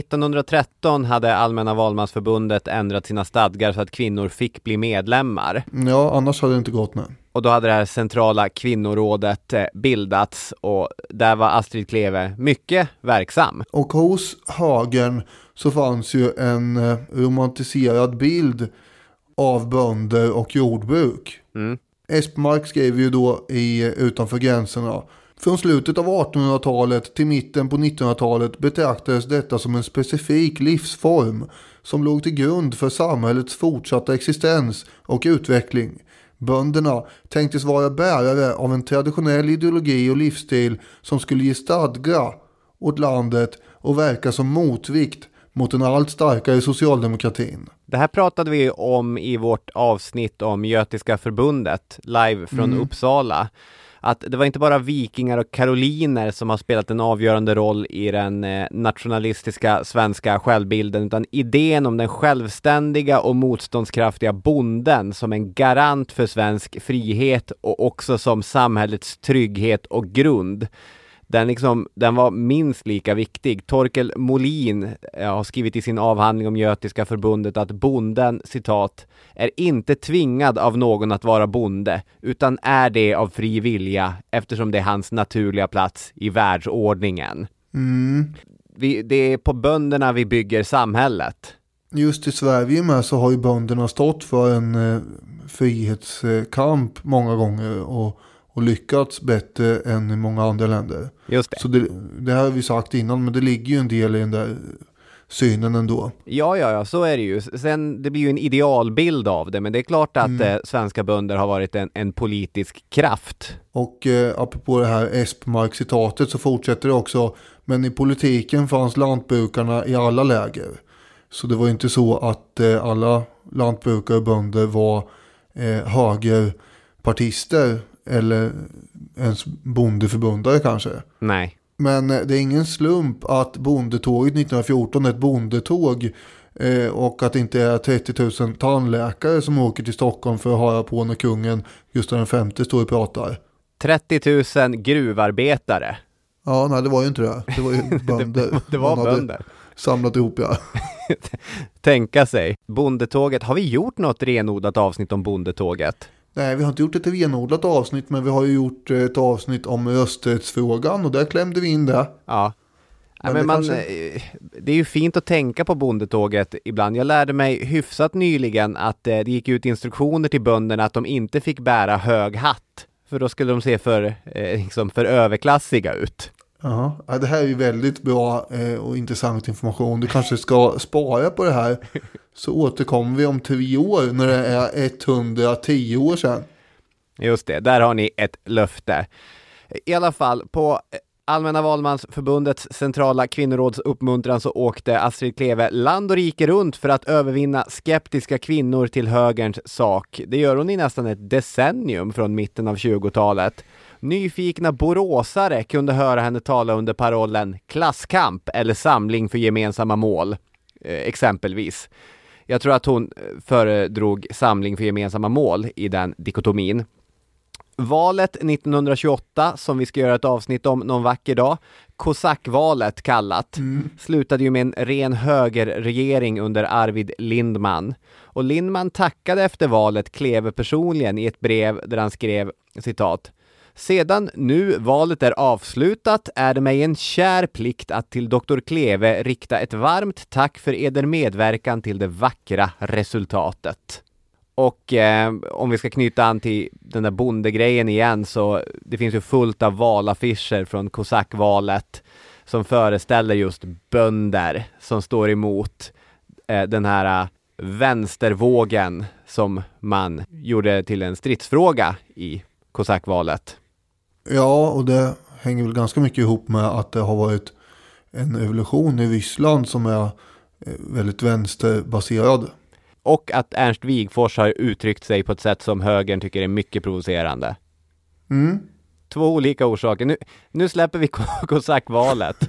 1913 hade Allmänna valmansförbundet ändrat sina stadgar så att kvinnor fick bli medlemmar. Ja, annars hade det inte gått med. Och då hade det här centrala kvinnorådet bildats, och där var Astrid Kleve mycket verksam. Och hos högern så fanns ju en romantiserad bild av bönder och jordbruk. Espemark skrev ju då i Utanför gränserna: från slutet av 1800-talet till mitten på 1900-talet betraktades detta som en specifik livsform som låg till grund för samhällets fortsatta existens och utveckling. Bönderna tänktes vara bärare av en traditionell ideologi och livsstil som skulle ge stadga åt landet och verka som motvikt mot den allt starkare socialdemokratin. Det här pratade vi om i vårt avsnitt om Götiska förbundet, live från Uppsala. Att det var inte bara vikingar och karoliner som har spelat en avgörande roll i den nationalistiska svenska självbilden, utan idén om den självständiga och motståndskraftiga bonden som en garant för svensk frihet och också som samhällets trygghet och grund. Den var minst lika viktig. Torkel Molin har skrivit i sin avhandling om Götiska förbundet att bonden, citat, är inte tvingad av någon att vara bonde, utan är det av fri vilja eftersom det är hans naturliga plats i världsordningen. Det är på bönderna vi bygger samhället. Just i Sverige med så har ju bönderna stått för en frihetskamp många gånger och lyckats bättre än i många andra länder. Just det. Så det har vi sagt innan, men det ligger ju en del i den där synen ändå. Ja, så är det ju. Sen, det blir ju en idealbild av det, men det är klart att svenska bönder har varit en politisk kraft. Och apropå det här Espemark-citatet så fortsätter det också: men i politiken fanns lantbrukarna i alla läger. Så det var inte så att alla lantbrukare och bönder var högerpartister eller ens bondeförbundare kanske. Nej. Men det är ingen slump att bondetåget 1914 är ett bondetåg och att det inte är 30 000 tandläkare som åker till Stockholm för att höra på när kungen Gustav V står och pratar. 30 000 gruvarbetare. Ja, nej, det var ju inte det. Det var ju bönder. det var bönder. Samlat ihop, ja. Tänka sig. Bondetåget. Har vi gjort något renodlat avsnitt om bondetåget? Nej, vi har inte gjort ett renodlat avsnitt, men vi har ju gjort ett avsnitt om rösträttsfrågan och där klämde vi in det. Ja. Men det är ju fint att tänka på bondetåget ibland. Jag lärde mig hyfsat nyligen att det gick ut instruktioner till bönderna att de inte fick bära hög hatt. För då skulle de se för överklassiga ut. Ja, det här är ju väldigt bra och intressant information. Du kanske ska spara på det här. Så återkommer vi om 3 år när det är 110 år sedan. Just det, där har ni ett löfte. I alla fall, på Allmänna valmansförbundets centrala kvinnoråds uppmuntran så åkte Astrid Kleve land och rike runt för att övervinna skeptiska kvinnor till högerns sak. Det gör hon i nästan ett decennium från mitten av 20-talet. Nyfikna boråsare kunde höra henne tala under parollen klasskamp eller samling för gemensamma mål, exempelvis. Jag tror att hon föredrog samling för gemensamma mål i den dikotomin. Valet 1928, som vi ska göra ett avsnitt om någon vacker dag, kosackvalet kallat, slutade ju med en ren högerregering under Arvid Lindman. Och Lindman tackade efter valet Kleve personligen i ett brev där han skrev, citat: "Sedan nu valet är avslutat är det mig en kär plikt att till Dr. Kleve rikta ett varmt tack för eder medverkan till det vackra resultatet." Och om vi ska knyta an till den där bondegrejen igen, så det finns ju fullt av valaffischer från kosackvalet som föreställer just bönder som står emot den här vänstervågen som man gjorde till en stridsfråga i kosackvalet. Ja, och det hänger väl ganska mycket ihop med att det har varit en revolution i Ryssland som är väldigt vänsterbaserad. Och att Ernst Wigforss har uttryckt sig på ett sätt som högern tycker är mycket provocerande. Två olika orsaker. Nu släpper vi kosackvalet.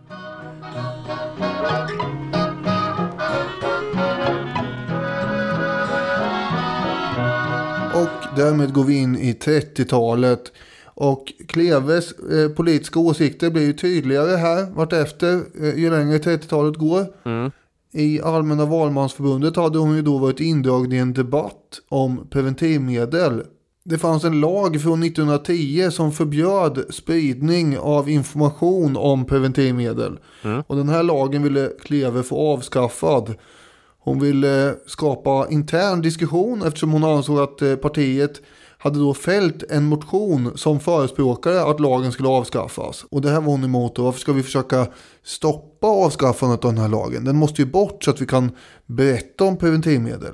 Och därmed går vi in i 30-talet. Och Kleves politiska åsikter blir ju tydligare här vartefter ju längre 30-talet går. I Allmänna valmansförbundet hade hon ju då varit indragen i en debatt om preventivmedel. Det fanns en lag från 1910 som förbjöd spridning av information om preventivmedel. Och den här lagen ville Kleve få avskaffad. Hon ville skapa intern diskussion eftersom hon ansåg att partiet hade då fällt en motion som förespråkade att lagen skulle avskaffas. Och det här var hon emot. Och varför ska vi försöka stoppa avskaffandet av den här lagen? Den måste ju bort så att vi kan berätta om preventivmedel.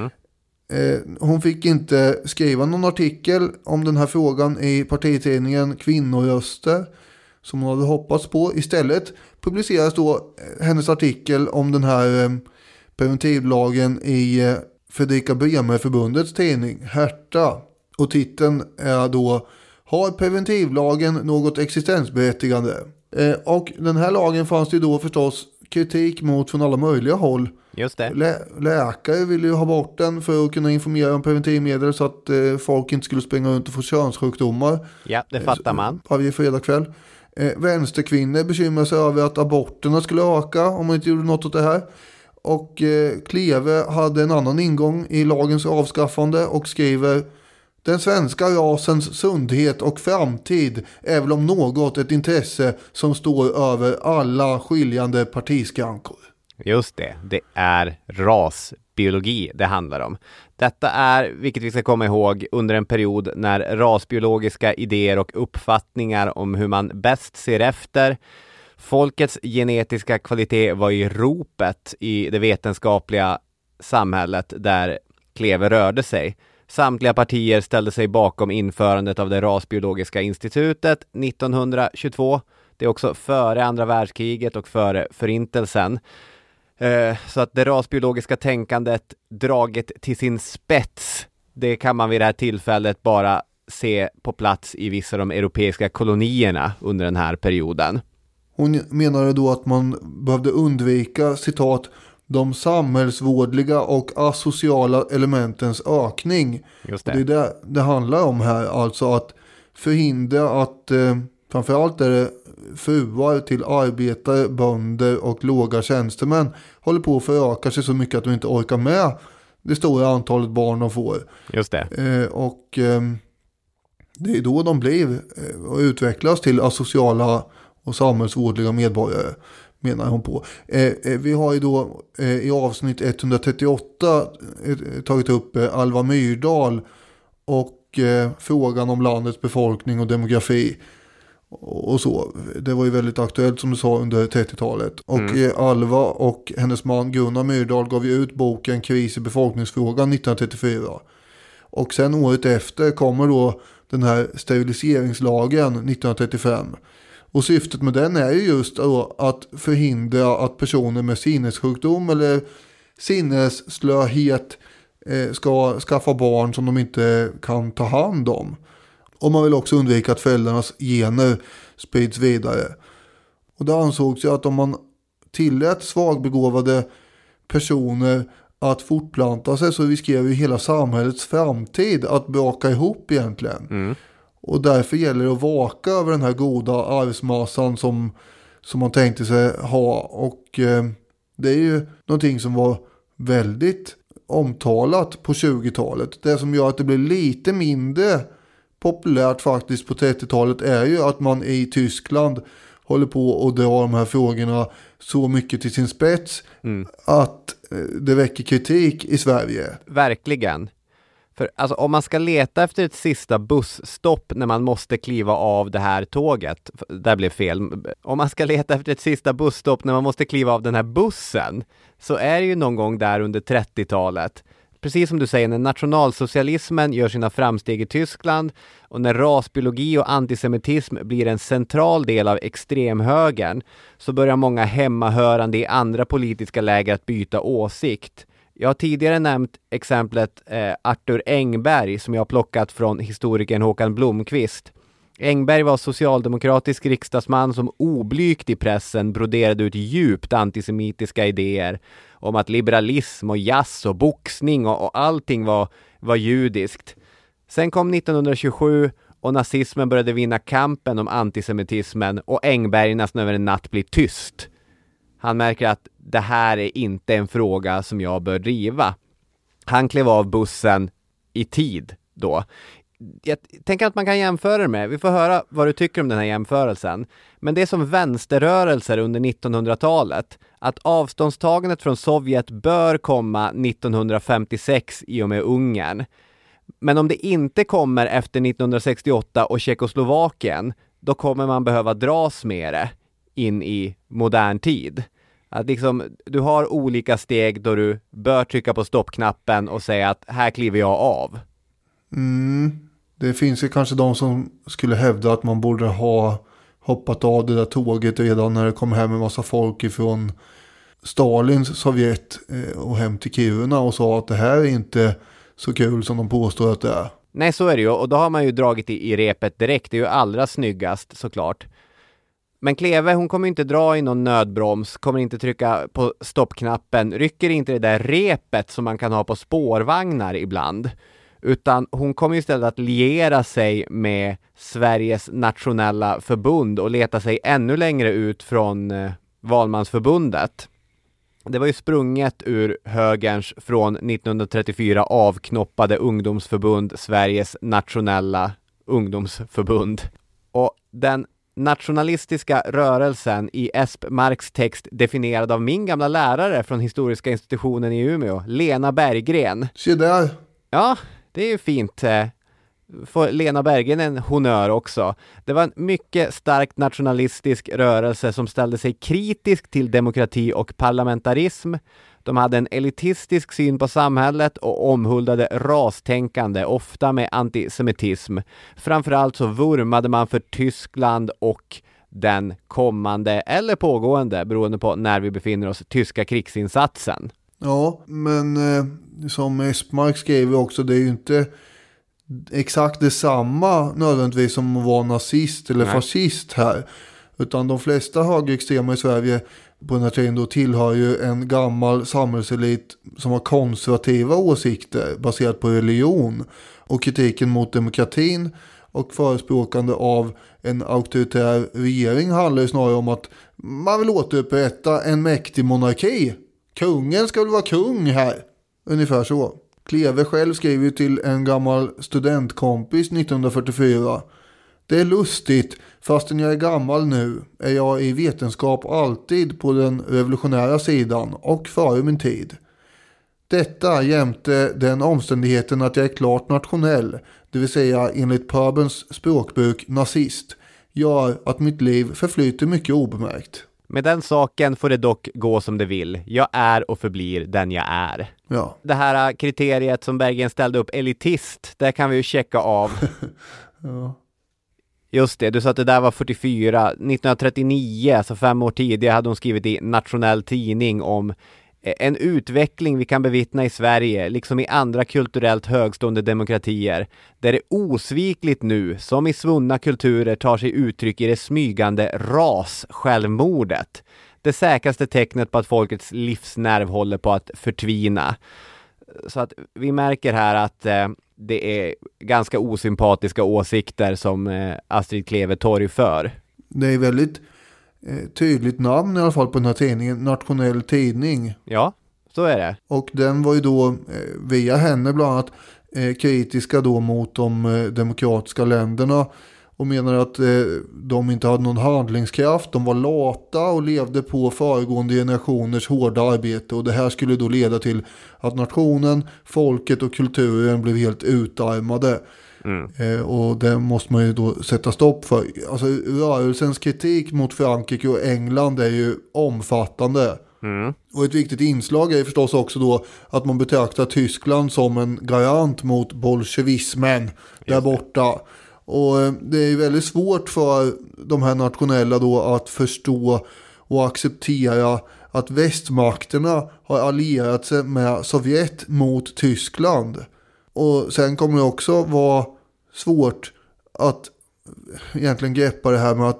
Hon fick inte skriva någon artikel om den här frågan i partitidningen Kvinnoröster som hon hade hoppats på. Istället publiceras då hennes artikel om den här preventivlagen i Fredrika Bremer-förbundets tidning Herta. Och titeln är då: Har preventivlagen något existensberättigande? Och den här lagen fanns det då förstås kritik mot från alla möjliga håll. Just det. Läkare ville ju ha bort den för att kunna informera om preventivmedel så att folk inte skulle springa runt och få könssjukdomar. Ja, det fattar man. Varje fredagkväll. Vänsterkvinnor bekymrar sig över att aborterna skulle öka om man inte gjorde något åt det här. Och Kleve hade en annan ingång i lagens avskaffande och skriver: Den svenska rasens sundhet och framtid är väl om något ett intresse som står över alla skiljande partiskankor. Just det är rasbiologi det handlar om. Detta är, vilket vi ska komma ihåg, under en period när rasbiologiska idéer och uppfattningar om hur man bäst ser efter folkets genetiska kvalitet var i ropet i det vetenskapliga samhället där Kleve rörde sig. Samtliga partier ställde sig bakom införandet av det rasbiologiska institutet 1922. Det är också före andra världskriget och före förintelsen. Så att det rasbiologiska tänkandet draget till sin spets, det kan man vid det här tillfället bara se på plats i vissa av de europeiska kolonierna under den här perioden. Hon menade då att man behövde undvika, citat, de samhällsvårdliga och asociala elementens ökning. Just det. Och det är det handlar om här, alltså att förhindra att framförallt är det fruar till arbetare, bönder och låga tjänstemän håller på att föröka sig så mycket att de inte orkar med det stora antalet barn de får. Just det. Och det är då de blir och utvecklas till asociala och samhällsvårdliga medborgare, menar hon på. Vi har ju då i avsnitt 138 tagit upp Alva Myrdal och frågan om landets befolkning och demografi och så. Det var ju väldigt aktuellt som du sa under 30-talet. Och Alva och hennes man Gunnar Myrdal gav ju ut boken Kris i befolkningsfrågan 1934. Och sen året efter kommer då den här steriliseringslagen 1935. Och syftet med den är ju just att förhindra att personer med sinnessjukdom eller sinnesslöhet ska skaffa barn som de inte kan ta hand om. Och man vill också undvika att föräldrarnas gener sprids vidare. Och det ansågs ju att om man tillät svagbegåvade personer att fortplanta sig så riskerar ju hela samhällets framtid att braka ihop egentligen. Och därför gäller det att vaka över den här goda arvsmassan som man tänkte sig ha. Och det är ju någonting som var väldigt omtalat på 20-talet. Det som gör att det blir lite mindre populärt faktiskt på 30-talet är ju att man i Tyskland håller på att dra de här frågorna så mycket till sin spets att det väcker kritik i Sverige. Verkligen. För alltså, om man ska leta efter ett sista busstopp när man måste kliva av det här tåget, där blev fel. Om man ska leta efter ett sista busstopp när man måste kliva av den här bussen, så är det ju någon gång där under 30-talet. Precis som du säger, när nationalsocialismen gör sina framsteg i Tyskland och när rasbiologi och antisemitism blir en central del av extremhögern, så börjar många hemmahörande i andra politiska läger att byta åsikt. Jag har tidigare nämnt exemplet Arthur Engberg som jag har plockat från historikern Håkan Blomqvist. Engberg var socialdemokratisk riksdagsman som oblygt i pressen broderade ut djupt antisemitiska idéer om att liberalism och jazz och boxning och allting var judiskt. Sen kom 1927 och nazismen började vinna kampen om antisemitismen och Engberg nästan över en natt blir tyst. Han märker att det här är inte en fråga som jag bör driva. Han klev av bussen i tid då. Jag tänker att man kan jämföra det med. Vi får höra vad du tycker om den här jämförelsen. Men det är som vänsterrörelser under 1900-talet. Att avståndstagandet från Sovjet bör komma 1956 i och med Ungern. Men om det inte kommer efter 1968 och Tjeckoslovakien, då kommer man behöva dras med det in i modern tid. Att liksom, du har olika steg då du bör trycka på stoppknappen och säga att här kliver jag av. Det finns ju kanske de som skulle hävda att man borde ha hoppat av det där tåget redan när det kom hem en massa folk ifrån Stalins Sovjet och hem till Kiruna och sa att det här är inte så kul som de påstår att det är. Nej, så är det ju. Och då har man ju dragit i repet direkt. Det är ju allra snyggast såklart. Men Kleve, hon kommer inte dra i någon nödbroms, kommer inte trycka på stoppknappen, rycker inte det där repet som man kan ha på spårvagnar ibland. Utan hon kommer istället att liera sig med Sveriges nationella förbund och leta sig ännu längre ut från Valmansförbundet. Det var ju sprunget ur högerns från 1934 avknoppade ungdomsförbund, Sveriges nationella ungdomsförbund. Och den nationalistiska rörelsen i Espmarks text definierad av min gamla lärare från historiska institutionen i Umeå, Lena Berggren. Se där. Ja, det är ju fint. Får Lena Berggren en honör också. Det var en mycket starkt nationalistisk rörelse som ställde sig kritisk till demokrati och parlamentarism. De hade en elitistisk syn på samhället och omhuldade rastänkande, ofta med antisemitism. Framförallt så vurmade man för Tyskland och den kommande eller pågående, beroende på när vi befinner oss, tyska krigsinsatsen. Ja, men som Espmark skrev också, det är ju inte exakt detsamma nödvändigtvis som att vara nazist eller fascist här. Utan de flesta högerextrema i Sverige på den här tiden då tillhör ju en gammal samhällselit som har konservativa åsikter baserat på religion. Och kritiken mot demokratin och förespråkande av en auktoritär regering handlar ju snarare om att man vill återupprätta en mäktig monarki. Kungen ska väl vara kung här. Ungefär så. Kleve själv skrev ju till en gammal studentkompis 1944. Det är lustigt, fastän jag är gammal nu är jag i vetenskap alltid på den revolutionära sidan och före min tid. Detta jämte den omständigheten att jag är klart nationell, det vill säga enligt pöbelns språkbruk nazist, gör att mitt liv förflyter mycket obemärkt. Med den saken får det dock gå som det vill. Jag är och förblir den jag är. Ja. Det här kriteriet som Berggren ställde upp, elitist, det kan vi ju checka av. Ja. Just det, du sa att det där var 44. 1939, alltså 5 år tidigare, hade hon skrivit i Nationell tidning om en utveckling vi kan bevittna i Sverige, liksom i andra kulturellt högstående demokratier, där det osvikligt nu, som i svunna kulturer, tar sig uttryck i det smygande ras-självmordet. Det säkraste tecknet på att folkets livsnerv håller på att förtvina. Så att vi märker här att det är ganska osympatiska åsikter som Astrid Kleve torgför. Det är väldigt tydligt namn i alla fall på den här tidningen, Nationell tidning. Ja, så är det. Och den var ju då via henne bland annat kritiska då mot de demokratiska länderna och menar att de inte hade någon handlingskraft, de var lata och levde på föregående generationers hårda arbete, och det här skulle då leda till att nationen, folket och kulturen blev helt utarmade. Och det måste man ju då sätta stopp för. Alltså rörelsens kritik mot Frankrike och England är ju omfattande. Och ett viktigt inslag är förstås också då att man betraktar Tyskland som en garant mot bolsjevismen där borta. Och det är väldigt svårt för de här nationella då att förstå och acceptera att västmakterna har allierat sig med Sovjet mot Tyskland. Och sen kommer det också vara svårt att egentligen greppa det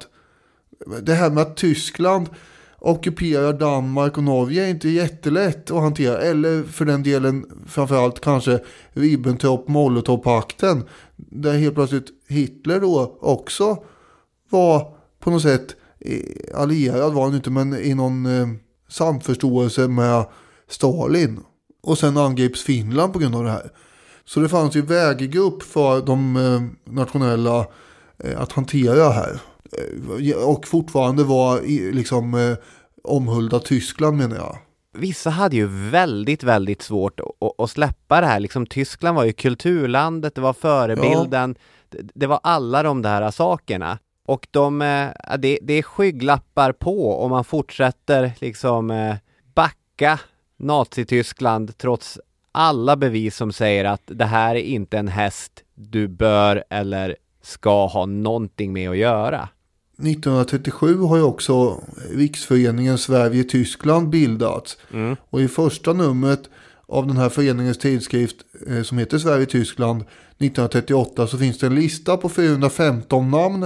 här med att Tyskland ockuperar Danmark och Norge är inte jättelätt att hantera. Eller för den delen framförallt kanske Ribbentrop-Molotov-pakten, där helt plötsligt Hitler då också var på något sätt allierad, var han inte, men i någon samförståelse med Stalin. Och sen angrips Finland på grund av det här. Så det fanns ju väggrupp för de nationella att hantera det här. Och fortfarande var liksom omhulda Tyskland, menar jag. Vissa hade ju väldigt, väldigt svårt att släppa det här. Liksom, Tyskland var ju kulturlandet, det var förebilden, det var alla de där sakerna. Och det är skygglappar på om man fortsätter liksom backa Nazityskland trots alla bevis som säger att det här är inte en häst du bör eller ska ha någonting med att göra. 1937 har ju också Riksföreningen Sverige-Tyskland bildats. Och i första numret av den här föreningens tidskrift som heter Sverige-Tyskland 1938 så finns det en lista på 415 namn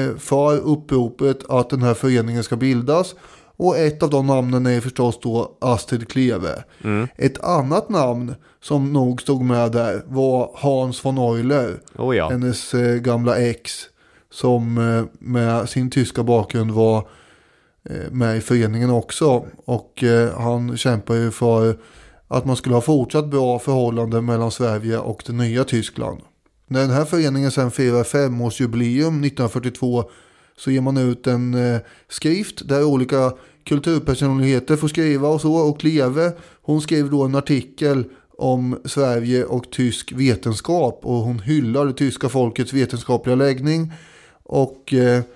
för uppropet att den här föreningen ska bildas. Och ett av de namnen är förstås då Astrid Kleve. Ett annat namn som nog stod med där var Hans von Euler. Hennes gamla ex, som med sin tyska bakgrund var med i föreningen också. Och han kämpar ju för att man skulle ha fortsatt bra förhållanden mellan Sverige och det nya Tyskland. När den här föreningen sen firar 5-årsjubileum 1942 så ger man ut en skrift där olika kulturpersonligheter får skriva och så. Och Kleve, hon skrev då en artikel om Sverige och tysk vetenskap. Och hon hyllar det tyska folkets vetenskapliga läggning. Och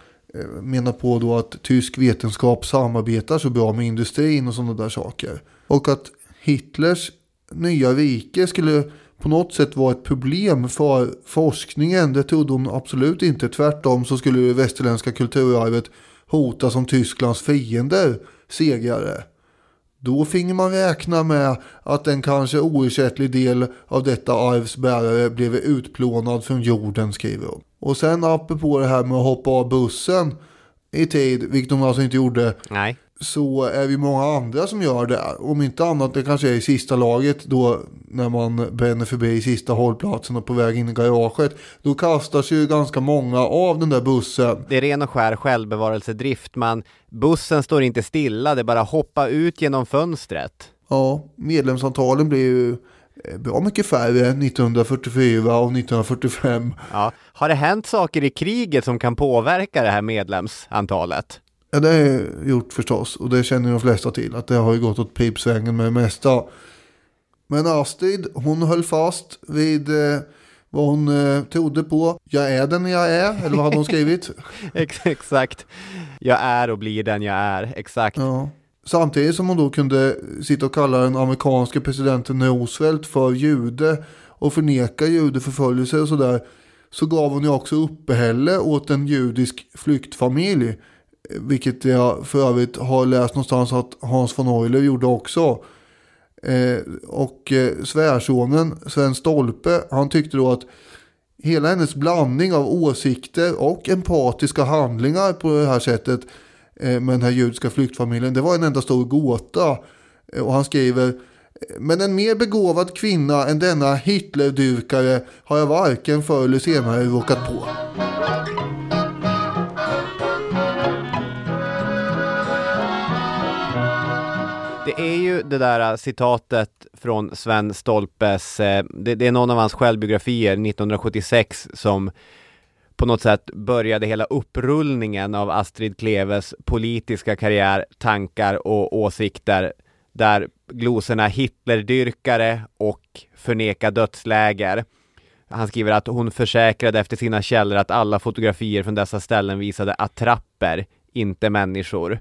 menar på då att tysk vetenskap samarbetar så bra med industrin och sådana där saker. Och att Hitlers nya rike skulle på något sätt vara ett problem för forskningen, det trodde hon absolut inte. Tvärtom så skulle det västerländska kulturarvet hota som Tysklands fiender segrare. Då finner man räkna med att en kanske oersättlig del av detta arvsbärare blev utplånad från jorden, skriver hon. Och sen apropå det här med att hoppa av bussen i tid, vilket de alltså inte gjorde. Nej. Så är vi många andra som gör det. Om inte annat, det kanske är i sista laget då när man bränner förbi sista hållplatsen och på väg in i garaget. Då kastas ju ganska många av den där bussen. Det är ren och skär självbevarelsedrift. Bussen står inte stilla, det är bara hoppa ut genom fönstret. Ja, medlemsantalen blir ju bra mycket färre 1944 och 1945. Ja, har det hänt saker i kriget som kan påverka det här medlemsantalet? Ja, det är gjort förstås. Och det känner de flesta till. Att det har ju gått åt pipsvängen med det mesta. Men Astrid, hon höll fast vid vad hon trodde på. Jag är den jag är. Eller vad hade hon skrivit? Exakt. Jag är och blir den jag är. Exakt. Ja. Samtidigt som hon då kunde sitta och kalla den amerikanska presidenten Roosevelt för jude och förneka judeförföljelse och sådär, så gav hon ju också uppehälle åt en judisk flyktfamilj. Vilket jag för övrigt har läst någonstans att Hans von Euler gjorde också. Och svärsonen Sven Stolpe, han tyckte då att hela hennes blandning av åsikter och empatiska handlingar på det här sättet med den här judiska flyktfamiljen, det var en enda stor gåta. Och han skriver: men en mer begåvad kvinna än denna Hitlerdyrkare har jag varken förr eller senare råkat på. Det är ju det där citatet från Sven Stolpes, det är någon av hans självbiografier 1976 som på något sätt började hela upprullningen av Astrid Kleves politiska karriär, tankar och åsikter, där glosorna Hitlerdyrkare och förneka dödsläger. Han skriver att hon försäkrade efter sina källor att alla fotografier från dessa ställen visade attrapper, inte människor.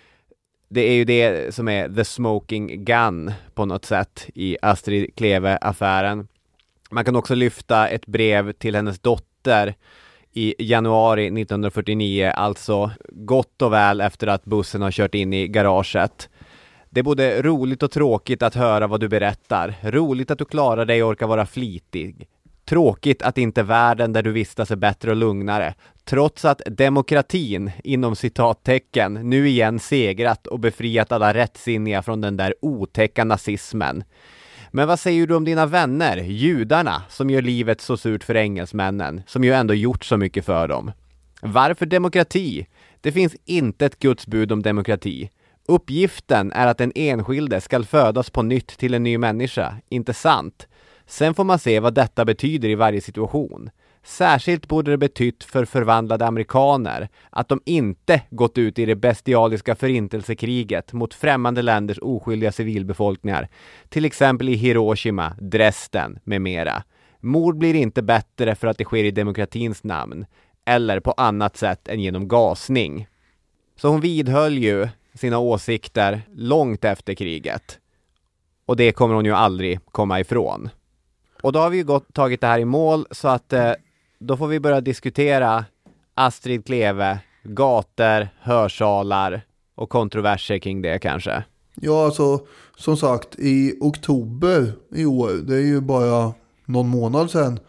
Det är ju det som är the smoking gun på något sätt i Astrid Kleve-affären. Man kan också lyfta ett brev till hennes dotter i januari 1949, alltså gott och väl efter att bussen har kört in i garaget. Det är både roligt och tråkigt att höra vad du berättar. Roligt att du klarar dig och orkar vara flitig. Tråkigt att inte världen där du vistas är bättre och lugnare. Trots att demokratin, inom citattecken, nu igen segrat och befriat alla rättsinniga från den där otäcka nazismen. Men vad säger du om dina vänner, judarna, som gör livet så surt för engelsmännen, som ju ändå gjort så mycket för dem? Varför demokrati? Det finns inte ett gudsbud om demokrati. Uppgiften är att den enskilde ska födas på nytt till en ny människa, inte sant? Sen får man se vad detta betyder i varje situation. Särskilt borde det betytt för förvandlade amerikaner att de inte gått ut i det bestialiska förintelsekriget mot främmande länders oskyldiga civilbefolkningar, till exempel i Hiroshima, Dresden med mera. Mord blir inte bättre för att det sker i demokratins namn, eller på annat sätt än genom gasning. Så hon vidhöll ju sina åsikter långt efter kriget. Och det kommer hon ju aldrig komma ifrån. Och då har vi ju tagit det här i mål, så att då får vi börja diskutera Astrid Kleve, gator, hörsalar och kontroverser kring det kanske. Ja, alltså som sagt, i oktober i år, det är ju bara någon månad sedan,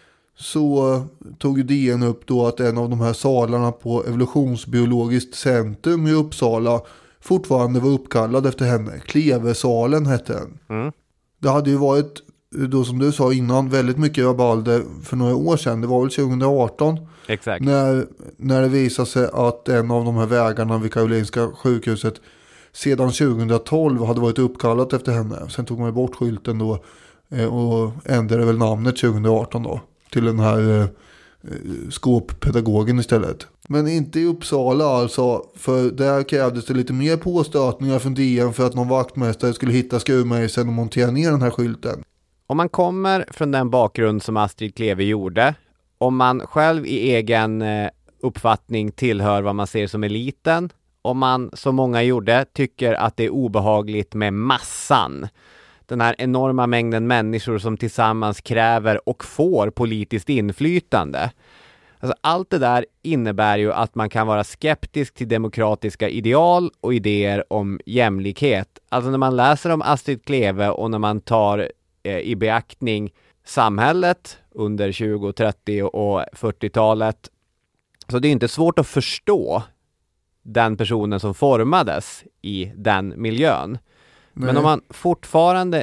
så tog DN upp då att en av de här salarna på Evolutionsbiologiskt centrum i Uppsala fortfarande var uppkallad efter henne. Klevesalen hette den. Det hade ju varit, då som du sa innan, väldigt mycket rabalder för några år sedan. Det var väl 2018. Exakt. När det visade sig att en av de här vägarna vid Karolinska sjukhuset sedan 2012 hade varit uppkallat efter henne. Sen tog man bort skylten då och ändrade väl namnet 2018 då till den här skåppedagogen istället. Men inte i Uppsala alltså, för där krävdes det lite mer påstötningar från DN för att någon vaktmästare skulle hitta skruvmejseln och montera ner den här skylten. Om man kommer från den bakgrund som Astrid Kleve gjorde, om man själv i egen uppfattning tillhör vad man ser som eliten, om man som många gjorde tycker att det är obehagligt med massan, den här enorma mängden människor som tillsammans kräver och får politiskt inflytande. Alltså, allt det där innebär ju att man kan vara skeptisk till demokratiska ideal och idéer om jämlikhet. Alltså när man läser om Astrid Kleve och när man tar i beaktning samhället under 20-, 30- och 40-talet, så det är inte svårt att förstå den personen som formades i den miljön. Nej. Men om man fortfarande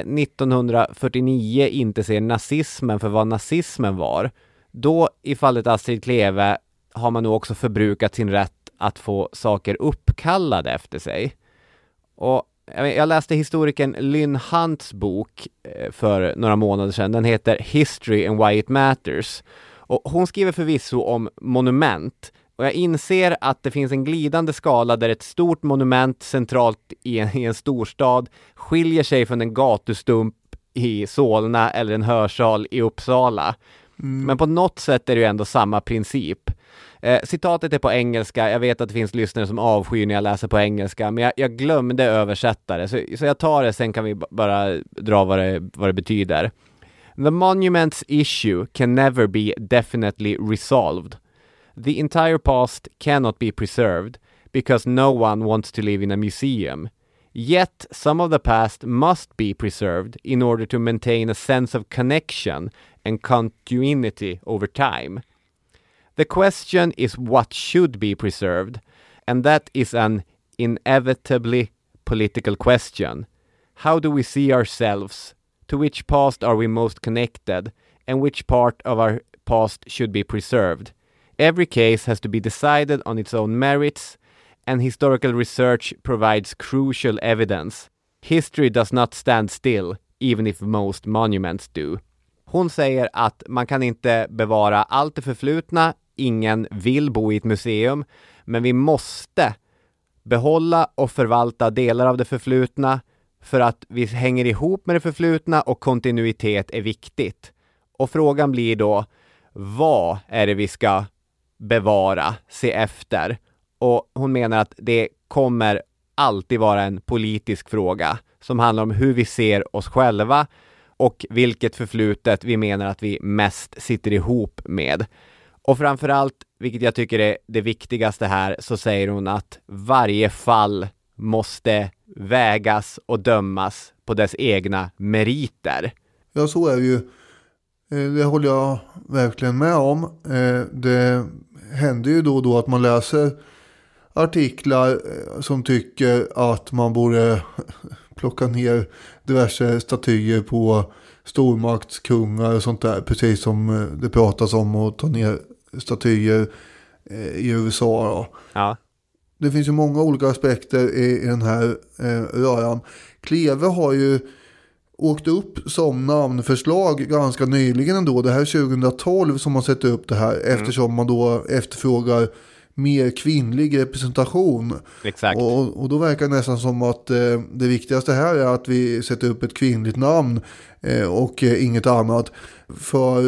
1949 inte ser nazismen för vad nazismen var, då i fallet Astrid Kleve har man nog också förbrukat sin rätt att få saker uppkallade efter sig. Och jag läste historikern Lynn Hunts bok för några månader sedan. Den heter History and Why It Matters. Och hon skriver förvisso om monument. Och jag inser att det finns en glidande skala där ett stort monument centralt i en storstad skiljer sig från en gatustump i Solna eller en hörsal i Uppsala. Men på något sätt är det ju ändå samma princip. Citatet är på engelska. Jag vet att det finns lyssnare som avskyr när jag läser på engelska, men jag glömde översätta det. Så jag tar det, sen kan vi bara dra vad det betyder. The monument's issue can never be definitely resolved. The entire past cannot be preserved because no one wants to live in a museum. Yet some of the past must be preserved in order to maintain a sense of connection and continuity over time. The question is what should be preserved, and that is an inevitably political question. How do we see ourselves? To which past are we most connected? And which part of our past should be preserved? Every case has to be decided on its own merits, and historical research provides crucial evidence. History does not stand still, even if most monuments do. Hon säger att man kan inte bevara allt det förflutna, ingen vill bo i ett museum, men vi måste behålla och förvalta delar av det förflutna för att vi hänger ihop med det förflutna och kontinuitet är viktigt. Och frågan blir då, vad är det vi ska bevara, se efter? Och hon menar att det kommer alltid vara en politisk fråga som handlar om hur vi ser oss själva och vilket förflutet vi menar att vi mest sitter ihop med. Och framförallt, vilket jag tycker är det viktigaste här, så säger hon att varje fall måste vägas och dömas på dess egna meriter. Ja, så är det ju. Det håller jag verkligen med om. Det händer ju då och då att man läser artiklar som tycker att man borde plocka ner diverse statyer på stormaktskungar och sånt där. Precis som det pratas om att ta ner statyer i USA då. Ja. Det finns ju många olika aspekter i den här röran. Kleve har ju åkt upp som namnförslag ganska nyligen ändå. Det här är 2012 som man sätter upp det här eftersom man då efterfrågar mer kvinnlig representation. Exakt. Och då verkar det nästan som att det viktigaste här är att vi sätter upp ett kvinnligt namn och inget annat. För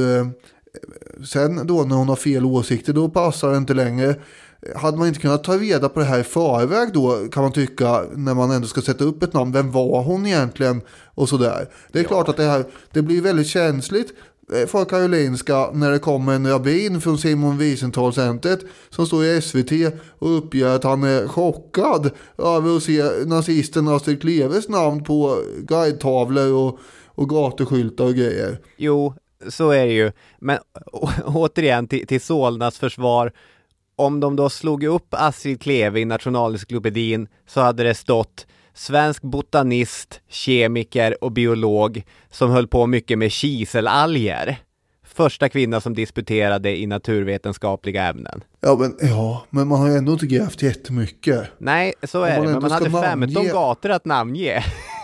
sen då när hon har fel åsikter, då passar det inte längre. Hade man inte kunnat ta reda på det här i förväg då, kan man tycka, när man ändå ska sätta upp ett namn, vem var hon egentligen och sådär. Det är klart att det blir väldigt känsligt för Karolinska när det kommer en rabbin från Simon Wiesenthal-centret som står i SVT och uppger att han är chockad över att se nazisten Astrid Kleves namn på guidetavlor och gatuskyltar och grejer. Jo, så är det ju. Men återigen till Solnas försvar, om de då slog upp Astrid Kleve i Nationalencyklopedin så hade det stått svensk botanist, kemiker och biolog som höll på mycket med kiselalger. Första kvinna som disputerade i naturvetenskapliga ämnen. Ja, men man har ju ändå inte grävt jättemycket. Nej, så är det. Men man hade 15 gator att namnge.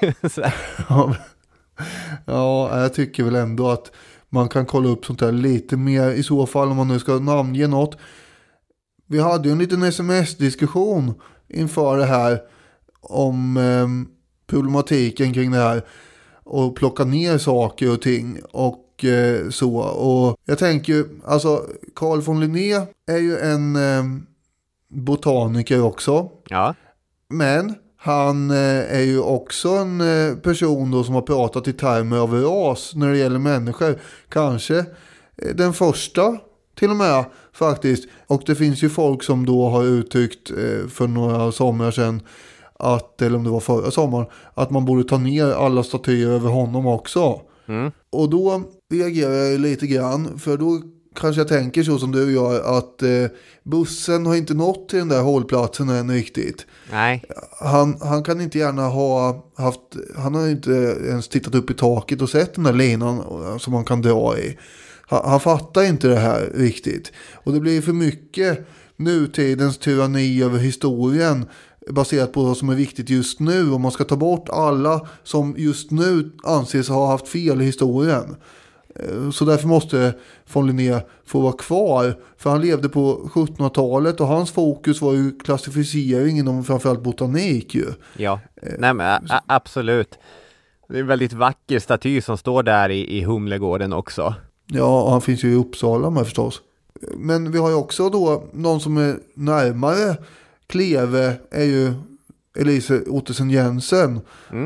Ja, jag tycker väl ändå att man kan kolla upp sånt här lite mer i så fall om man nu ska namnge något. Vi hade ju en liten sms-diskussion inför det här om problematiken kring det här och plocka ner saker och ting och så. Och jag tänker ju, alltså Carl von Linné är ju en botaniker också. Ja. Men han är ju också en person då som har pratat i termer av ras när det gäller människor. Kanske den första till och med faktiskt. Och det finns ju folk som då har uttryckt för några somrar sedan att, eller om det var förra sommaren, att man borde ta ner alla statyer över honom också. Och då reagerar jag lite grann, för då kanske jag tänker så som du gör, att bussen har inte nått till den där hållplatsen än riktigt. Nej. Han kan inte gärna ha haft, han har inte ens tittat upp i taket och sett den där linan som man kan dra i. Han fattar inte det här riktigt. Och det blir för mycket nutidens tyranni över historien baserat på vad som är viktigt just nu. Om man ska ta bort alla som just nu anses ha haft fel i historien. Så därför måste von Linné få vara kvar. För han levde på 1700-talet och hans fokus var ju klassificering inom framförallt botanik ju. Ja, nej men absolut. Det är en väldigt vacker staty som står där i Humlegården också. Ja, han finns ju i Uppsala med förstås. Men vi har ju också då någon som är närmare Kleve är ju Elise Ottesen Jensen. Otta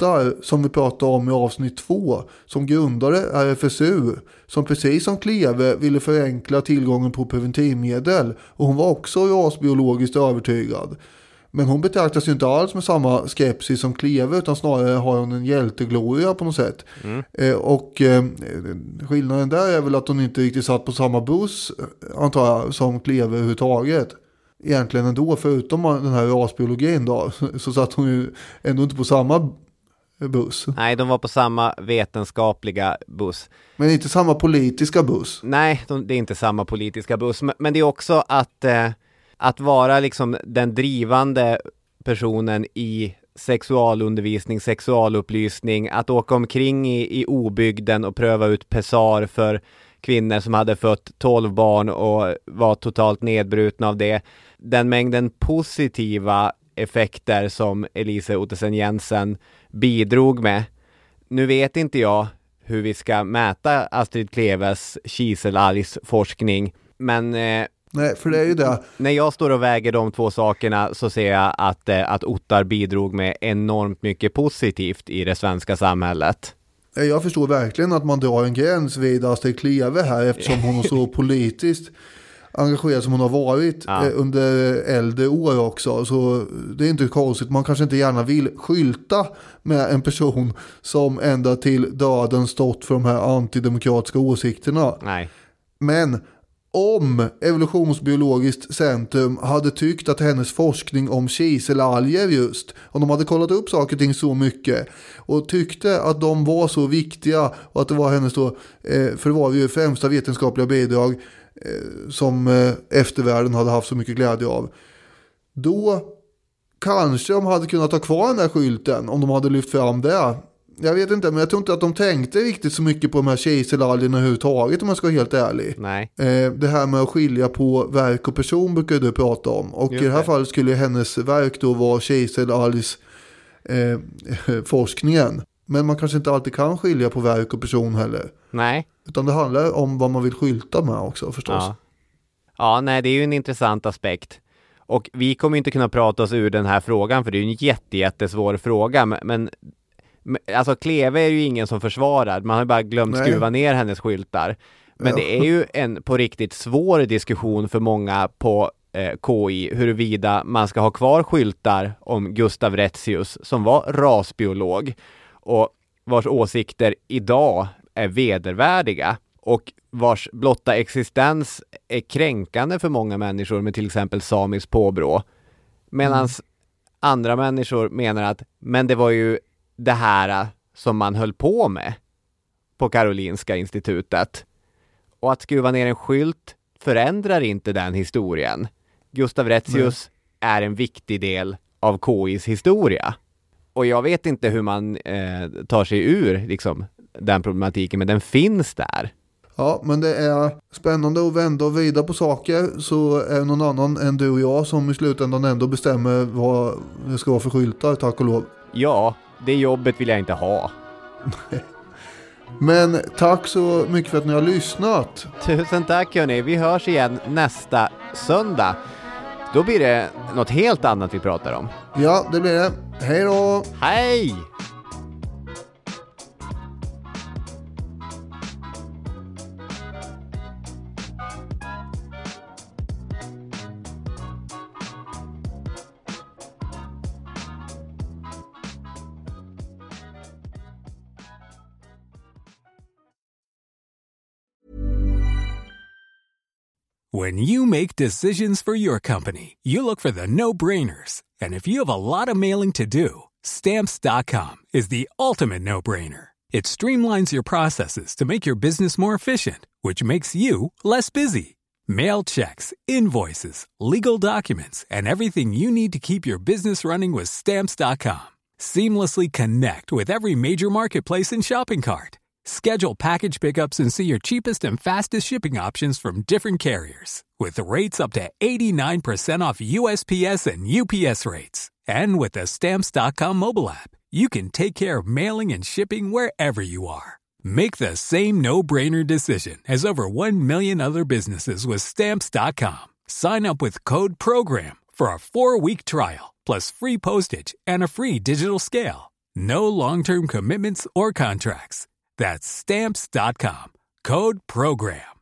röstar, som vi pratade om i avsnitt 2, som grundade RFSU, som precis som Kleve ville förenkla tillgången på preventivmedel, och hon var också rasbiologiskt övertygad. Men hon betraktas ju inte alls med samma skepsis som Kleve, utan snarare har hon en hjältegloria på något sätt. Skillnaden där är väl att hon inte riktigt satt på samma buss, antar jag, som Kleve överhuvudtaget. Egentligen ändå, förutom den här rasbiologin då, så satt hon ju ändå inte på samma buss. Nej, de var på samma vetenskapliga buss. Men inte samma politiska buss. Nej, det är inte samma politiska buss. Men det är också att vara liksom den drivande personen i sexualundervisning, sexualupplysning, att åka omkring i obygden och pröva ut pessar för kvinnor som hade fött 12 barn och var totalt nedbrutna av det. Den mängden positiva effekter som Elise Ottesen Jensen bidrog med. Nu vet inte jag hur vi ska mäta Astrid Kleves kiselalgsforskning, men nej, för det är ju det. När jag står och väger de två sakerna så ser jag att Ottar bidrog med enormt mycket positivt i det svenska samhället. Jag förstår verkligen att man drar en gräns vid Astrid Kleve här, eftersom hon är så politiskt engagerad som hon har varit under äldre år också. Så det är inte konstigt. Man kanske inte gärna vill skylta med en person som ända till döden stått för de här antidemokratiska åsikterna. Nej. Men om Evolutionsbiologiskt centrum hade tyckt att hennes forskning om kiselalger just, om de hade kollat upp saker och ting så mycket och tyckte att de var så viktiga och att det var hennes då, för det var ju främsta vetenskapliga bidrag som eftervärlden hade haft så mycket glädje av, då kanske de hade kunnat ta kvar den här skylten om de hade lyft fram det. Jag vet inte, men jag tror inte att de tänkte riktigt så mycket på de här kiselalgerna överhuvudtaget, om man ska vara helt ärlig. Nej. Det här med att skilja på verk och person brukar du prata om. Och i det här fallet skulle hennes verk då vara kiselalgs forskningen. Men man kanske inte alltid kan skilja på verk och person heller. Nej. Utan det handlar om vad man vill skylta med också förstås. Ja, nej, det är ju en intressant aspekt. Och vi kommer inte kunna prata oss ur den här frågan, för det är ju en jättesvår fråga. Men alltså Kleve är ju ingen som försvarar. Man har bara glömt skruva ner hennes skyltar. Men det är ju en på riktigt svår diskussion för många på KI huruvida man ska ha kvar skyltar om Gustav Retzius, som var rasbiolog och vars åsikter idag är vedervärdiga och vars blotta existens är kränkande för många människor med till exempel samisk påbrå. Medan andra människor menar att men det var ju det här som man höll på med på Karolinska institutet. Och att skruva ner en skylt förändrar inte den historien. Gustav Retzius är en viktig del av KIs historia. Och jag vet inte hur man tar sig ur liksom, den problematiken, men den finns där. Ja, men det är spännande att vända och vrida på saker, så är det någon annan än du och jag som i slutändan ändå bestämmer vad det ska vara för skyltar, tack och lov. Ja, det jobbet vill jag inte ha. Men tack så mycket för att ni har lyssnat. Tusen tack hörni, vi hörs igen nästa söndag. Då blir det något helt annat vi pratar om. Ja, det blir det. Hej då! Hej! When you make decisions for your company, you look for the no-brainers. And if you have a lot of mailing to do, Stamps.com is the ultimate no-brainer. It streamlines your processes to make your business more efficient, which makes you less busy. Mail checks, invoices, legal documents, and everything you need to keep your business running with Stamps.com. Seamlessly connect with every major marketplace and shopping cart. Schedule package pickups and see your cheapest and fastest shipping options from different carriers. With rates up to 89% off USPS and UPS rates. And with the Stamps.com mobile app, you can take care of mailing and shipping wherever you are. Make the same no-brainer decision as over 1 million other businesses with Stamps.com. Sign up with code PROGRAM for a 4-week trial, plus free postage and a free digital scale. No long-term commitments or contracts. That's Stamps.com. Code PROGRAM.